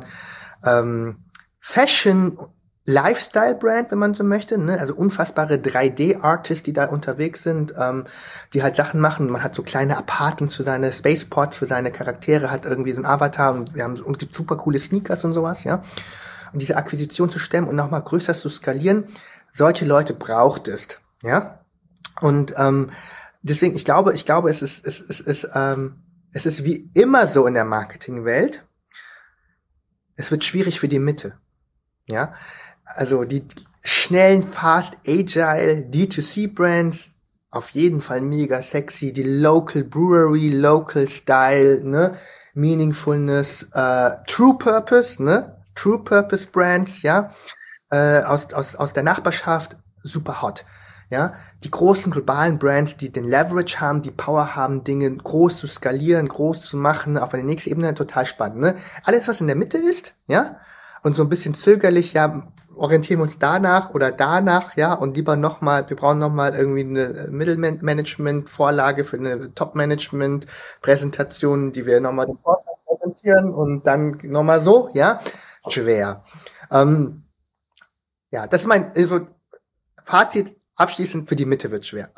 ähm, Fashion Lifestyle-Brand, wenn man so möchte, ne? Also unfassbare drei D-Artists, die da unterwegs sind, ähm, die halt Sachen machen. Man hat so kleine Apartments für seine Spaceports, für seine Charaktere, hat irgendwie so ein Avatar und wir haben so, und gibt super coole Sneakers und sowas, ja. Und diese Akquisition zu stemmen und nochmal größer zu skalieren, solche Leute braucht es, ja. Und ähm, deswegen, ich glaube, ich glaube, es ist, es ist, es ist, ähm, es ist wie immer so in der Marketingwelt. Es wird schwierig für die Mitte, ja. Also die schnellen, fast, agile D zwei C-Brands, auf jeden Fall mega sexy. Die Local Brewery, Local Style, ne, Meaningfulness, äh, True Purpose, ne, True Purpose Brands, ja, äh, aus aus aus der Nachbarschaft, super hot, ja. Die großen globalen Brands, die den Leverage haben, die Power haben, Dinge groß zu skalieren, groß zu machen, auf eine nächste Ebene, total spannend, ne. Alles, was in der Mitte ist, ja, und so ein bisschen zögerlich, ja, orientieren wir uns danach oder danach, ja, und lieber nochmal, wir brauchen nochmal irgendwie eine Mittelmanagement-Vorlage für eine Top-Management-Präsentation, die wir nochmal dem Vorstand präsentieren und dann nochmal so, ja, schwer. Ähm, ja, das ist mein, also Fazit abschließend, für die Mitte wird schwer.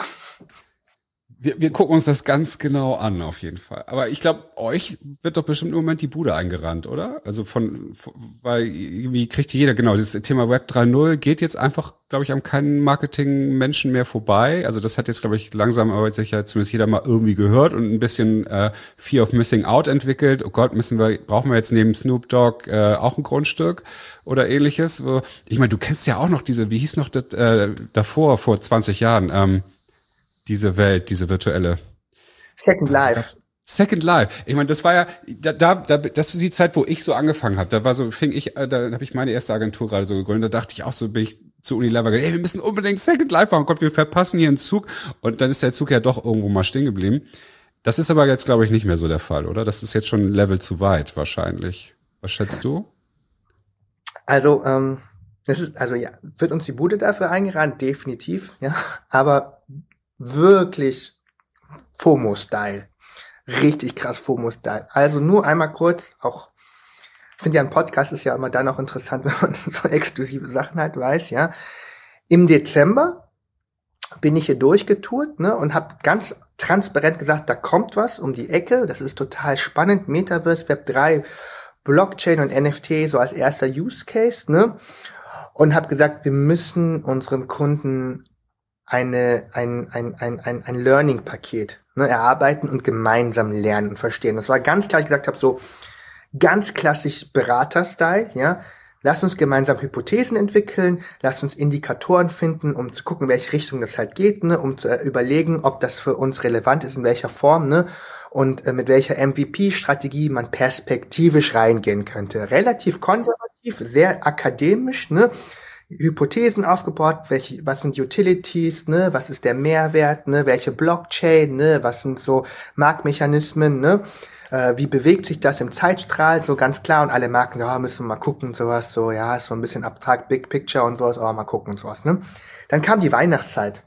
Wir, wir gucken uns das ganz genau an, auf jeden Fall. Aber ich glaube, euch wird doch bestimmt im Moment die Bude eingerannt, oder? Also von, von weil irgendwie kriegt jeder, genau, dieses Thema Web drei Punkt null geht jetzt einfach, glaube ich, an keinen Marketing-Menschen mehr vorbei. Also das hat jetzt, glaube ich, langsam aber sicher zumindest jeder mal irgendwie gehört und ein bisschen äh, Fear of Missing Out entwickelt. Oh Gott, müssen wir, brauchen wir jetzt neben Snoop Dogg äh, auch ein Grundstück oder ähnliches? Ich meine, du kennst ja auch noch diese, wie hieß noch das äh, davor, vor zwanzig Jahren, ähm, diese Welt, diese virtuelle. Second Life. Second Life. Ich meine, das war ja, da, da, das ist die Zeit, wo ich so angefangen habe. Da war so, fing ich, da habe ich meine erste Agentur gerade so gegründet. Da dachte ich auch so, bin ich zu Unilever gegangen, ey, wir müssen unbedingt Second Life machen. Gott, wir verpassen hier einen Zug. Und dann ist der Zug ja doch irgendwo mal stehen geblieben. Das ist aber jetzt, glaube ich, nicht mehr so der Fall, oder? Das ist jetzt schon ein Level zu weit, wahrscheinlich. Was schätzt du? Also, ähm, das ist, also ja, wird uns die Bude dafür eingerannt? Definitiv, ja. Aber wirklich FOMO-Style. Richtig krass FOMO-Style. Also nur einmal kurz, auch, ich finde ja, ein Podcast ist ja immer dann auch interessant, wenn man so exklusive Sachen halt weiß, ja. Im Dezember bin ich hier durchgetourt, ne, und habe ganz transparent gesagt, da kommt was um die Ecke, das ist total spannend, Metaverse, Web drei, Blockchain und N F T so als erster Use Case, ne, und habe gesagt, wir müssen unseren Kunden eine ein ein ein ein, ein Learning-Paket, ne, erarbeiten und gemeinsam lernen und verstehen. Das war ganz klar, ich gesagt habe, so ganz klassisch Berater-Style, ja. Lass uns gemeinsam Hypothesen entwickeln, lass uns Indikatoren finden, um zu gucken, in welche Richtung das halt geht, ne, um zu äh, überlegen, ob das für uns relevant ist, in welcher Form, ne, und äh, mit welcher M V P-Strategie man perspektivisch reingehen könnte. Relativ konservativ, sehr akademisch, ne, Hypothesen aufgebaut, welche, was sind Utilities, ne, was ist der Mehrwert, ne, welche Blockchain, ne, was sind so Marktmechanismen, ne, äh, wie bewegt sich das im Zeitstrahl, so ganz klar, und alle Marken, ja, müssen wir mal gucken, sowas, so, ja, ist so ein bisschen abstrakt, Big Picture und sowas, oh, mal gucken und sowas, ne. Dann kam die Weihnachtszeit.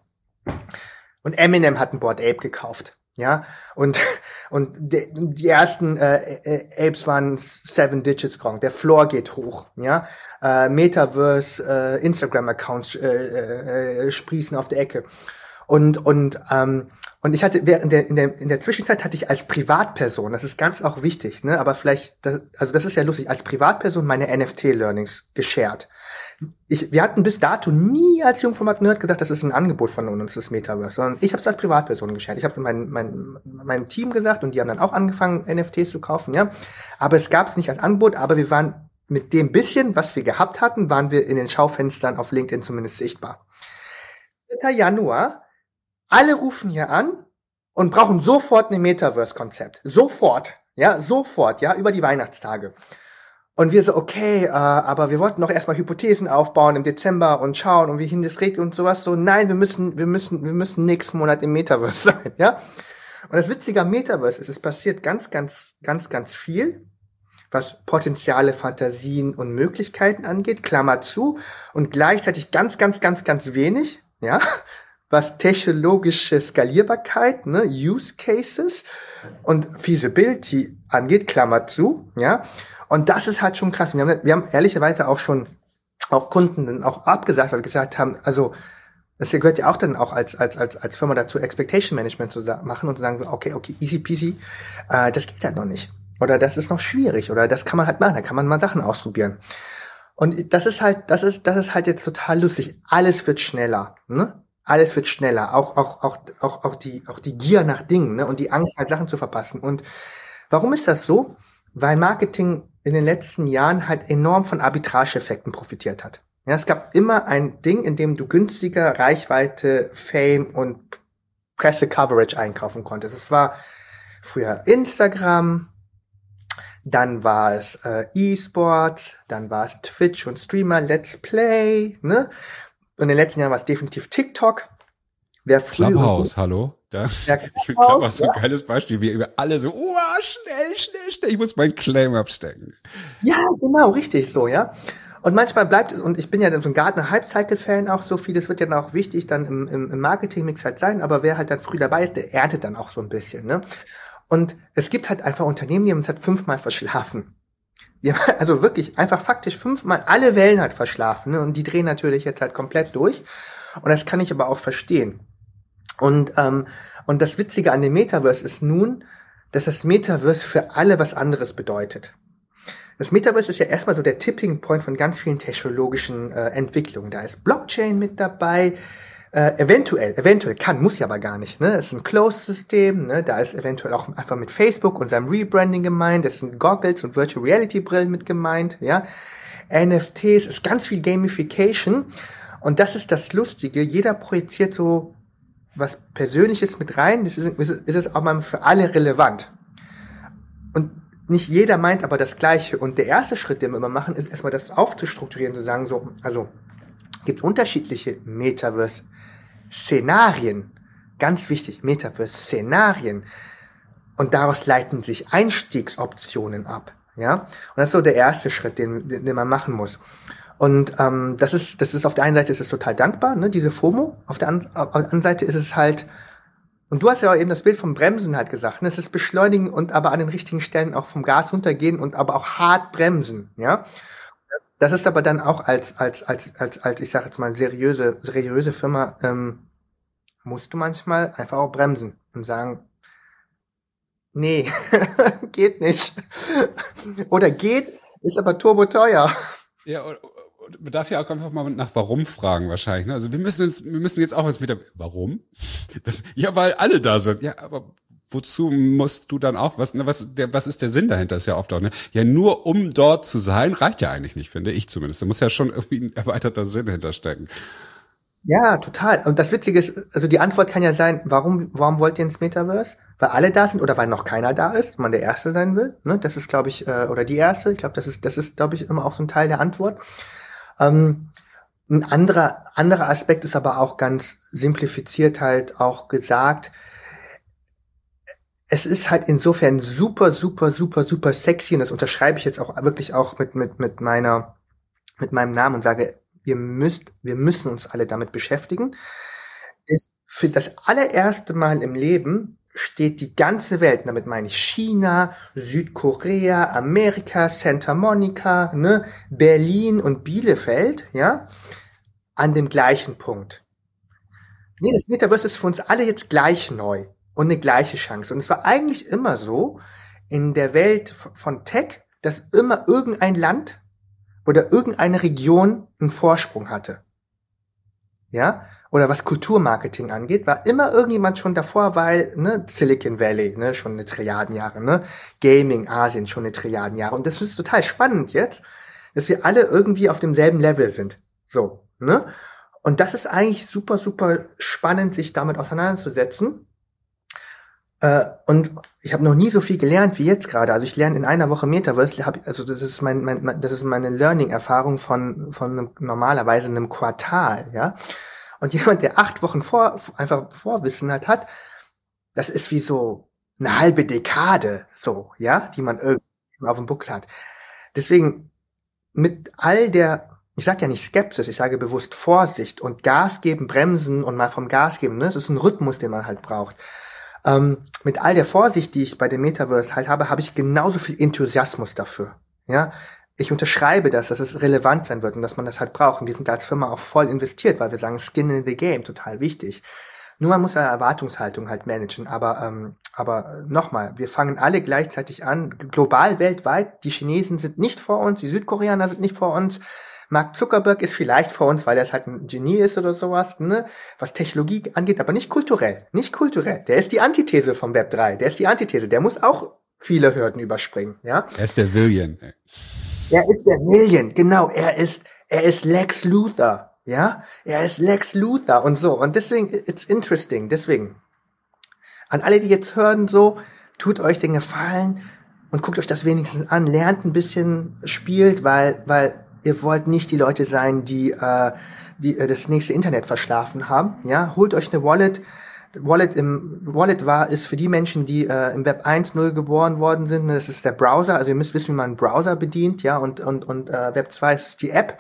Und Eminem hat ein Bored Ape gekauft. Ja, und, und die, die ersten äh, äh, Apes waren seven digits strong. Der Floor geht hoch, ja. Äh, Metaverse, äh, Instagram-Accounts äh, äh, sprießen auf der Ecke. Und, und, ähm, und ich hatte während der, in der, in der Zwischenzeit hatte ich als Privatperson, das ist ganz auch wichtig, ne, aber vielleicht, das, also das ist ja lustig, als Privatperson meine N F T-Learnings geshared. Ich, wir hatten bis dato nie als Jungformat Nerd gesagt, das ist ein Angebot von uns, das Metaverse, sondern ich habe es als Privatperson geshared. Ich habe es mein, mein, mein Team gesagt und die haben dann auch angefangen, N F Ts zu kaufen, ja. Aber es gab es nicht als Angebot, aber wir waren mit dem bisschen, was wir gehabt hatten, waren wir in den Schaufenstern auf LinkedIn zumindest sichtbar. dritter Januar, alle rufen hier an und brauchen sofort ein Metaverse-Konzept. Sofort, ja, sofort, ja, über die Weihnachtstage. Und wir so, okay, äh, aber wir wollten noch erstmal Hypothesen aufbauen im Dezember und schauen und wie hin das regelt und sowas. So, nein, wir müssen, wir müssen, wir müssen nächsten Monat im Metaverse sein, ja. Und das Witzige am Metaverse ist, es passiert ganz, ganz, ganz, ganz viel, was Potenziale, Fantasien und Möglichkeiten angeht, Klammer zu, und gleichzeitig ganz, ganz, ganz, ganz wenig, ja, was technologische Skalierbarkeit, ne, Use Cases und Feasibility angeht, Klammer zu, ja. Und das ist halt schon krass. Wir haben, wir haben ehrlicherweise auch schon auch Kunden dann auch abgesagt, weil wir gesagt haben, also das gehört ja auch dann auch als als als als Firma dazu, Expectation Management zu machen und zu sagen so, okay, okay, easy peasy, äh, das geht halt noch nicht. Oder das ist noch schwierig. Oder das kann man halt machen. Da kann man mal Sachen ausprobieren. Und das ist halt, das ist, das ist halt jetzt total lustig. Alles wird schneller, ne? Alles wird schneller. Auch, auch, auch, auch, auch die, auch die Gier nach Dingen, ne? Und die Angst halt Sachen zu verpassen. Und warum ist das so? Weil Marketing in den letzten Jahren halt enorm von Arbitrage-Effekten profitiert hat. Ja, es gab immer ein Ding, in dem du günstiger Reichweite, Fame und Presse-Coverage einkaufen konntest. Es war früher Instagram, dann war es äh, E-Sports, dann war es Twitch und Streamer, Let's Play, ne? Und in den letzten Jahren war es definitiv TikTok. Wer früh Clubhouse, hallo? Da, ja, ich finde Clubhouse so ein ja. geiles Beispiel, wie wir alle so, oh, schnell, schnell, schnell, ich muss meinen Claim abstecken. Ja, genau, richtig so, ja. Und manchmal bleibt es, und ich bin ja dann so ein Gartner-Hype-Cycle-Fan auch so viel, das wird ja dann auch wichtig dann im, im, im Marketing-Mix halt sein, aber wer halt dann früh dabei ist, der erntet dann auch so ein bisschen, ne? Und es gibt halt einfach Unternehmen, die haben es halt fünfmal verschlafen. Die haben also wirklich einfach faktisch fünfmal alle Wellen halt verschlafen, ne? Und die drehen natürlich jetzt halt komplett durch. Und das kann ich aber auch verstehen. Und, ähm, und das Witzige an dem Metaverse ist nun, dass das Metaverse für alle was anderes bedeutet. Das Metaverse ist ja erstmal so der Tipping Point von ganz vielen technologischen äh, Entwicklungen. Da ist Blockchain mit dabei, äh, eventuell, eventuell kann, muss ja aber gar nicht. Ne, es ist ein Closed-System. Ne, da ist eventuell auch einfach mit Facebook und seinem Rebranding gemeint. Das sind Goggles und Virtual Reality Brillen mit gemeint. Ja, N F Ts ist ganz viel Gamification. Und das ist das Lustige. Jeder projiziert so was Persönliches mit rein. Das ist, ist es auch mal für alle relevant. Und nicht jeder meint aber das Gleiche. Und der erste Schritt, den wir immer machen, ist erstmal das aufzustrukturieren, zu sagen, so, also, gibt unterschiedliche Metaverse-Szenarien. Ganz wichtig, Metaverse-Szenarien. Und daraus leiten sich Einstiegsoptionen ab. Ja? Und das ist so der erste Schritt, den, den, den man machen muss. Und ähm, das ist, das ist auf der einen Seite ist es total dankbar, ne, diese FOMO. Auf der, an, auf der anderen Seite ist es halt, und du hast ja auch eben das Bild vom Bremsen halt gesagt, ne, es ist beschleunigen und aber an den richtigen Stellen auch vom Gas runtergehen und aber auch hart bremsen, ja. Das ist aber dann auch als als als als als ich sage jetzt mal seriöse seriöse Firma ähm, musst du manchmal einfach auch bremsen und sagen, nee, geht nicht. Oder geht, ist aber turbo teuer. Ja, und, und man darf ja auch einfach mal nach Warum fragen wahrscheinlich. Ne? Also wir müssen jetzt, wir müssen jetzt auch was mit der Warum? Das, ja, weil alle da sind. Ja, aber wozu musst du dann auch was? Ne, was, der, was ist der Sinn dahinter? Ist ja oft auch. Ne? Ja, nur um dort zu sein, reicht ja eigentlich nicht, finde ich zumindest. Da muss ja schon irgendwie ein erweiterter Sinn hinterstecken. Ja, total. Und das Witzige ist, also die Antwort kann ja sein, warum, warum wollt ihr ins Metaverse? Weil alle da sind oder weil noch keiner da ist, man der Erste sein will. Ne? Das ist, glaube ich, äh, oder die Erste. Ich glaube, das ist, das ist, glaube ich, immer auch so ein Teil der Antwort. Ähm, ein anderer, anderer Aspekt ist aber auch ganz simplifiziert halt auch gesagt, es ist halt insofern super, super, super, super sexy und das unterschreibe ich jetzt auch wirklich auch mit, mit, mit meiner, mit meinem Namen und sage, ihr müsst, wir müssen uns alle damit beschäftigen, ist für das allererste Mal im Leben steht die ganze Welt, damit meine ich China, Südkorea, Amerika, Santa Monica, ne, Berlin und Bielefeld, ja, an dem gleichen Punkt. Nee, das Metaverse ist für uns alle jetzt gleich neu und eine gleiche Chance. Und es war eigentlich immer so in der Welt von Tech, dass immer irgendein Land oder irgendeine Region einen Vorsprung hatte. Ja? Oder was Kulturmarketing angeht, war immer irgendjemand schon davor, weil, ne, Silicon Valley, ne, schon eine Trilliarden Jahre, ne, Gaming, Asien schon eine Trilliarden Jahre. Und das ist total spannend jetzt, dass wir alle irgendwie auf demselben Level sind. So, ne? Und das ist eigentlich super, super spannend, sich damit auseinanderzusetzen. Äh, und ich habe noch nie so viel gelernt wie jetzt gerade. Also ich lerne in einer Woche Metaverse, hab, also das ist mein, mein, das ist meine Learning-Erfahrung von von einem, normalerweise einem Quartal, ja. Und jemand, der acht Wochen vor einfach Vorwissen hat, hat, das ist wie so eine halbe Dekade, so, ja, die man irgendwie auf dem Buckel hat. Deswegen mit all der, ich sage ja nicht Skepsis, ich sage bewusst Vorsicht und Gas geben, bremsen und mal vom Gas geben, ne? Das ist ein Rhythmus, den man halt braucht. Ähm, mit all der Vorsicht, die ich bei dem Metaverse halt habe, habe ich genauso viel Enthusiasmus dafür, ja. Ich unterschreibe das, dass es relevant sein wird und dass man das halt braucht. Und wir sind als Firma auch voll investiert, weil wir sagen, Skin in the Game, total wichtig. Nur man muss eine Erwartungshaltung halt managen. Aber ähm, aber nochmal, wir fangen alle gleichzeitig an, global, weltweit. Die Chinesen sind nicht vor uns, die Südkoreaner sind nicht vor uns. Mark Zuckerberg ist vielleicht vor uns, weil er halt ein Genie ist oder sowas, ne? Was Technologie angeht, aber nicht kulturell. Nicht kulturell. Der ist die Antithese vom Web drei. Der ist die Antithese. Der muss auch viele Hürden überspringen, ja? Er ist der Villian. Er ist der Million, genau, er ist, er ist Lex Luthor, ja, er ist Lex Luthor und so, und deswegen, it's interesting, deswegen, an alle, die jetzt hören, so, tut euch den Gefallen und guckt euch das wenigstens an, lernt ein bisschen, spielt, weil, weil ihr wollt nicht die Leute sein, die, äh, die äh, das nächste Internet verschlafen haben, ja, holt euch eine Wallet. Wallet im Wallet war ist für die Menschen, die äh, im Web eins Punkt null geboren worden sind. Das ist der Browser. Also ihr müsst wissen, wie man einen Browser bedient, ja. Und und und äh, Web zwei ist die App.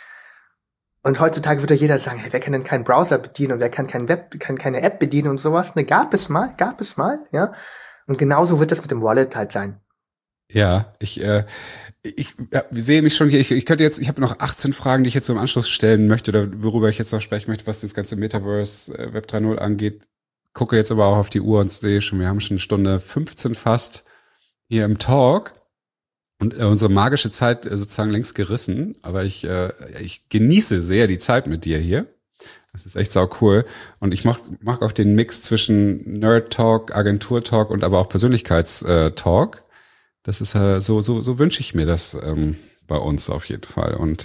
Und heutzutage würde jeder sagen, hey, wer kann denn keinen Browser bedienen und wer kann kein Web, kann keine App bedienen und sowas. Ne, gab es mal, gab es mal, ja. Und genauso wird das mit dem Wallet halt sein. Ja, ich äh, ich ja, sehe mich schon hier. Ich, ich könnte jetzt, ich habe noch achtzehn Fragen, die ich jetzt so im Anschluss stellen möchte oder worüber ich jetzt noch sprechen möchte, was das ganze Metaverse äh, Web drei Punkt null angeht. Gucke jetzt aber auch auf die Uhr und sehe schon, wir haben schon Stunde fünfzehn fast hier im Talk und äh, unsere magische Zeit äh, sozusagen längst gerissen. Aber ich äh, ich genieße sehr die Zeit mit dir hier. Das ist echt sau cool. Und ich mag, mag auch den Mix zwischen Nerd Talk, Agentur Talk und aber auch Persönlichkeitstalk. Das ist äh, so so so wünsche ich mir das ähm, bei uns auf jeden Fall. Und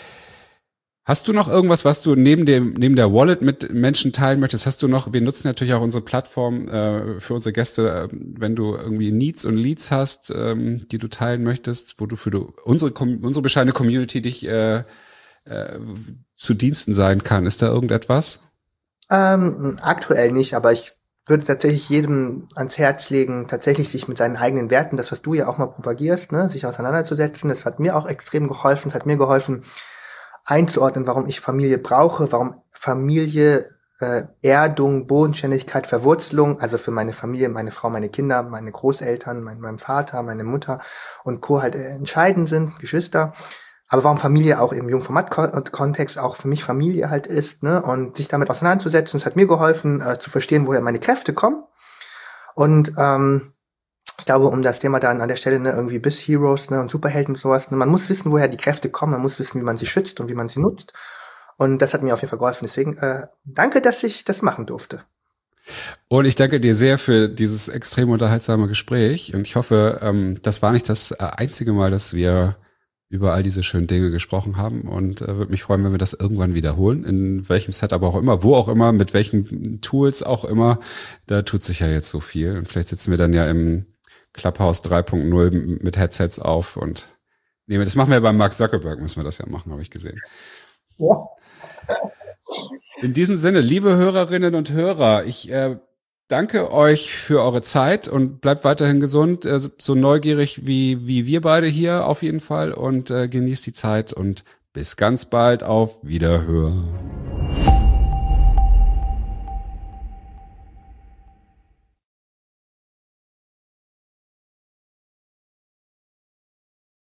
hast du noch irgendwas, was du neben dem neben der Wallet mit Menschen teilen möchtest? Hast du noch? Wir nutzen natürlich auch unsere Plattform äh, für unsere Gäste, äh, wenn du irgendwie Needs und Leads hast, ähm, die du teilen möchtest, wo du für du, unsere unsere bescheidene Community dich äh, äh, zu Diensten sein kann. Ist da irgendetwas? Ähm, aktuell nicht, aber ich würde tatsächlich jedem ans Herz legen, tatsächlich sich mit seinen eigenen Werten, das was du ja auch mal propagierst, ne, sich auseinanderzusetzen. Das hat mir auch extrem geholfen. Das hat mir geholfen, einzuordnen, warum ich Familie brauche, warum Familie, äh, Erdung, Bodenständigkeit, Verwurzelung, also für meine Familie, meine Frau, meine Kinder, meine Großeltern, mein, mein Vater, meine Mutter und Co. halt äh, entscheidend sind, Geschwister. Aber warum Familie auch im Jungformat-Kontext auch für mich Familie halt ist, ne, und sich damit auseinanderzusetzen, das hat mir geholfen, äh, zu verstehen, woher meine Kräfte kommen. Und ähm, ich glaube, um das Thema dann an der Stelle, ne, irgendwie bis Heroes, ne, und Superhelden und sowas, ne, man muss wissen, woher die Kräfte kommen, man muss wissen, wie man sie schützt und wie man sie nutzt. Und das hat mir auf jeden Fall geholfen. Deswegen äh, danke, dass ich das machen durfte. Und ich danke dir sehr für dieses extrem unterhaltsame Gespräch. Und ich hoffe, ähm, das war nicht das einzige Mal, dass wir über all diese schönen Dinge gesprochen haben. Und äh, würde mich freuen, wenn wir das irgendwann wiederholen, in welchem Setup auch immer, wo auch immer, mit welchen Tools auch immer. Da tut sich ja jetzt so viel. Und vielleicht sitzen wir dann ja im Clubhouse drei Punkt null mit Headsets auf und nee, das machen wir beim Mark Zuckerberg, müssen wir das ja machen, habe ich gesehen. Ja. In diesem Sinne, liebe Hörerinnen und Hörer, ich äh, danke euch für eure Zeit und bleibt weiterhin gesund, äh, so neugierig wie wie wir beide hier auf jeden Fall und äh, genießt die Zeit und bis ganz bald, auf Wiederhören.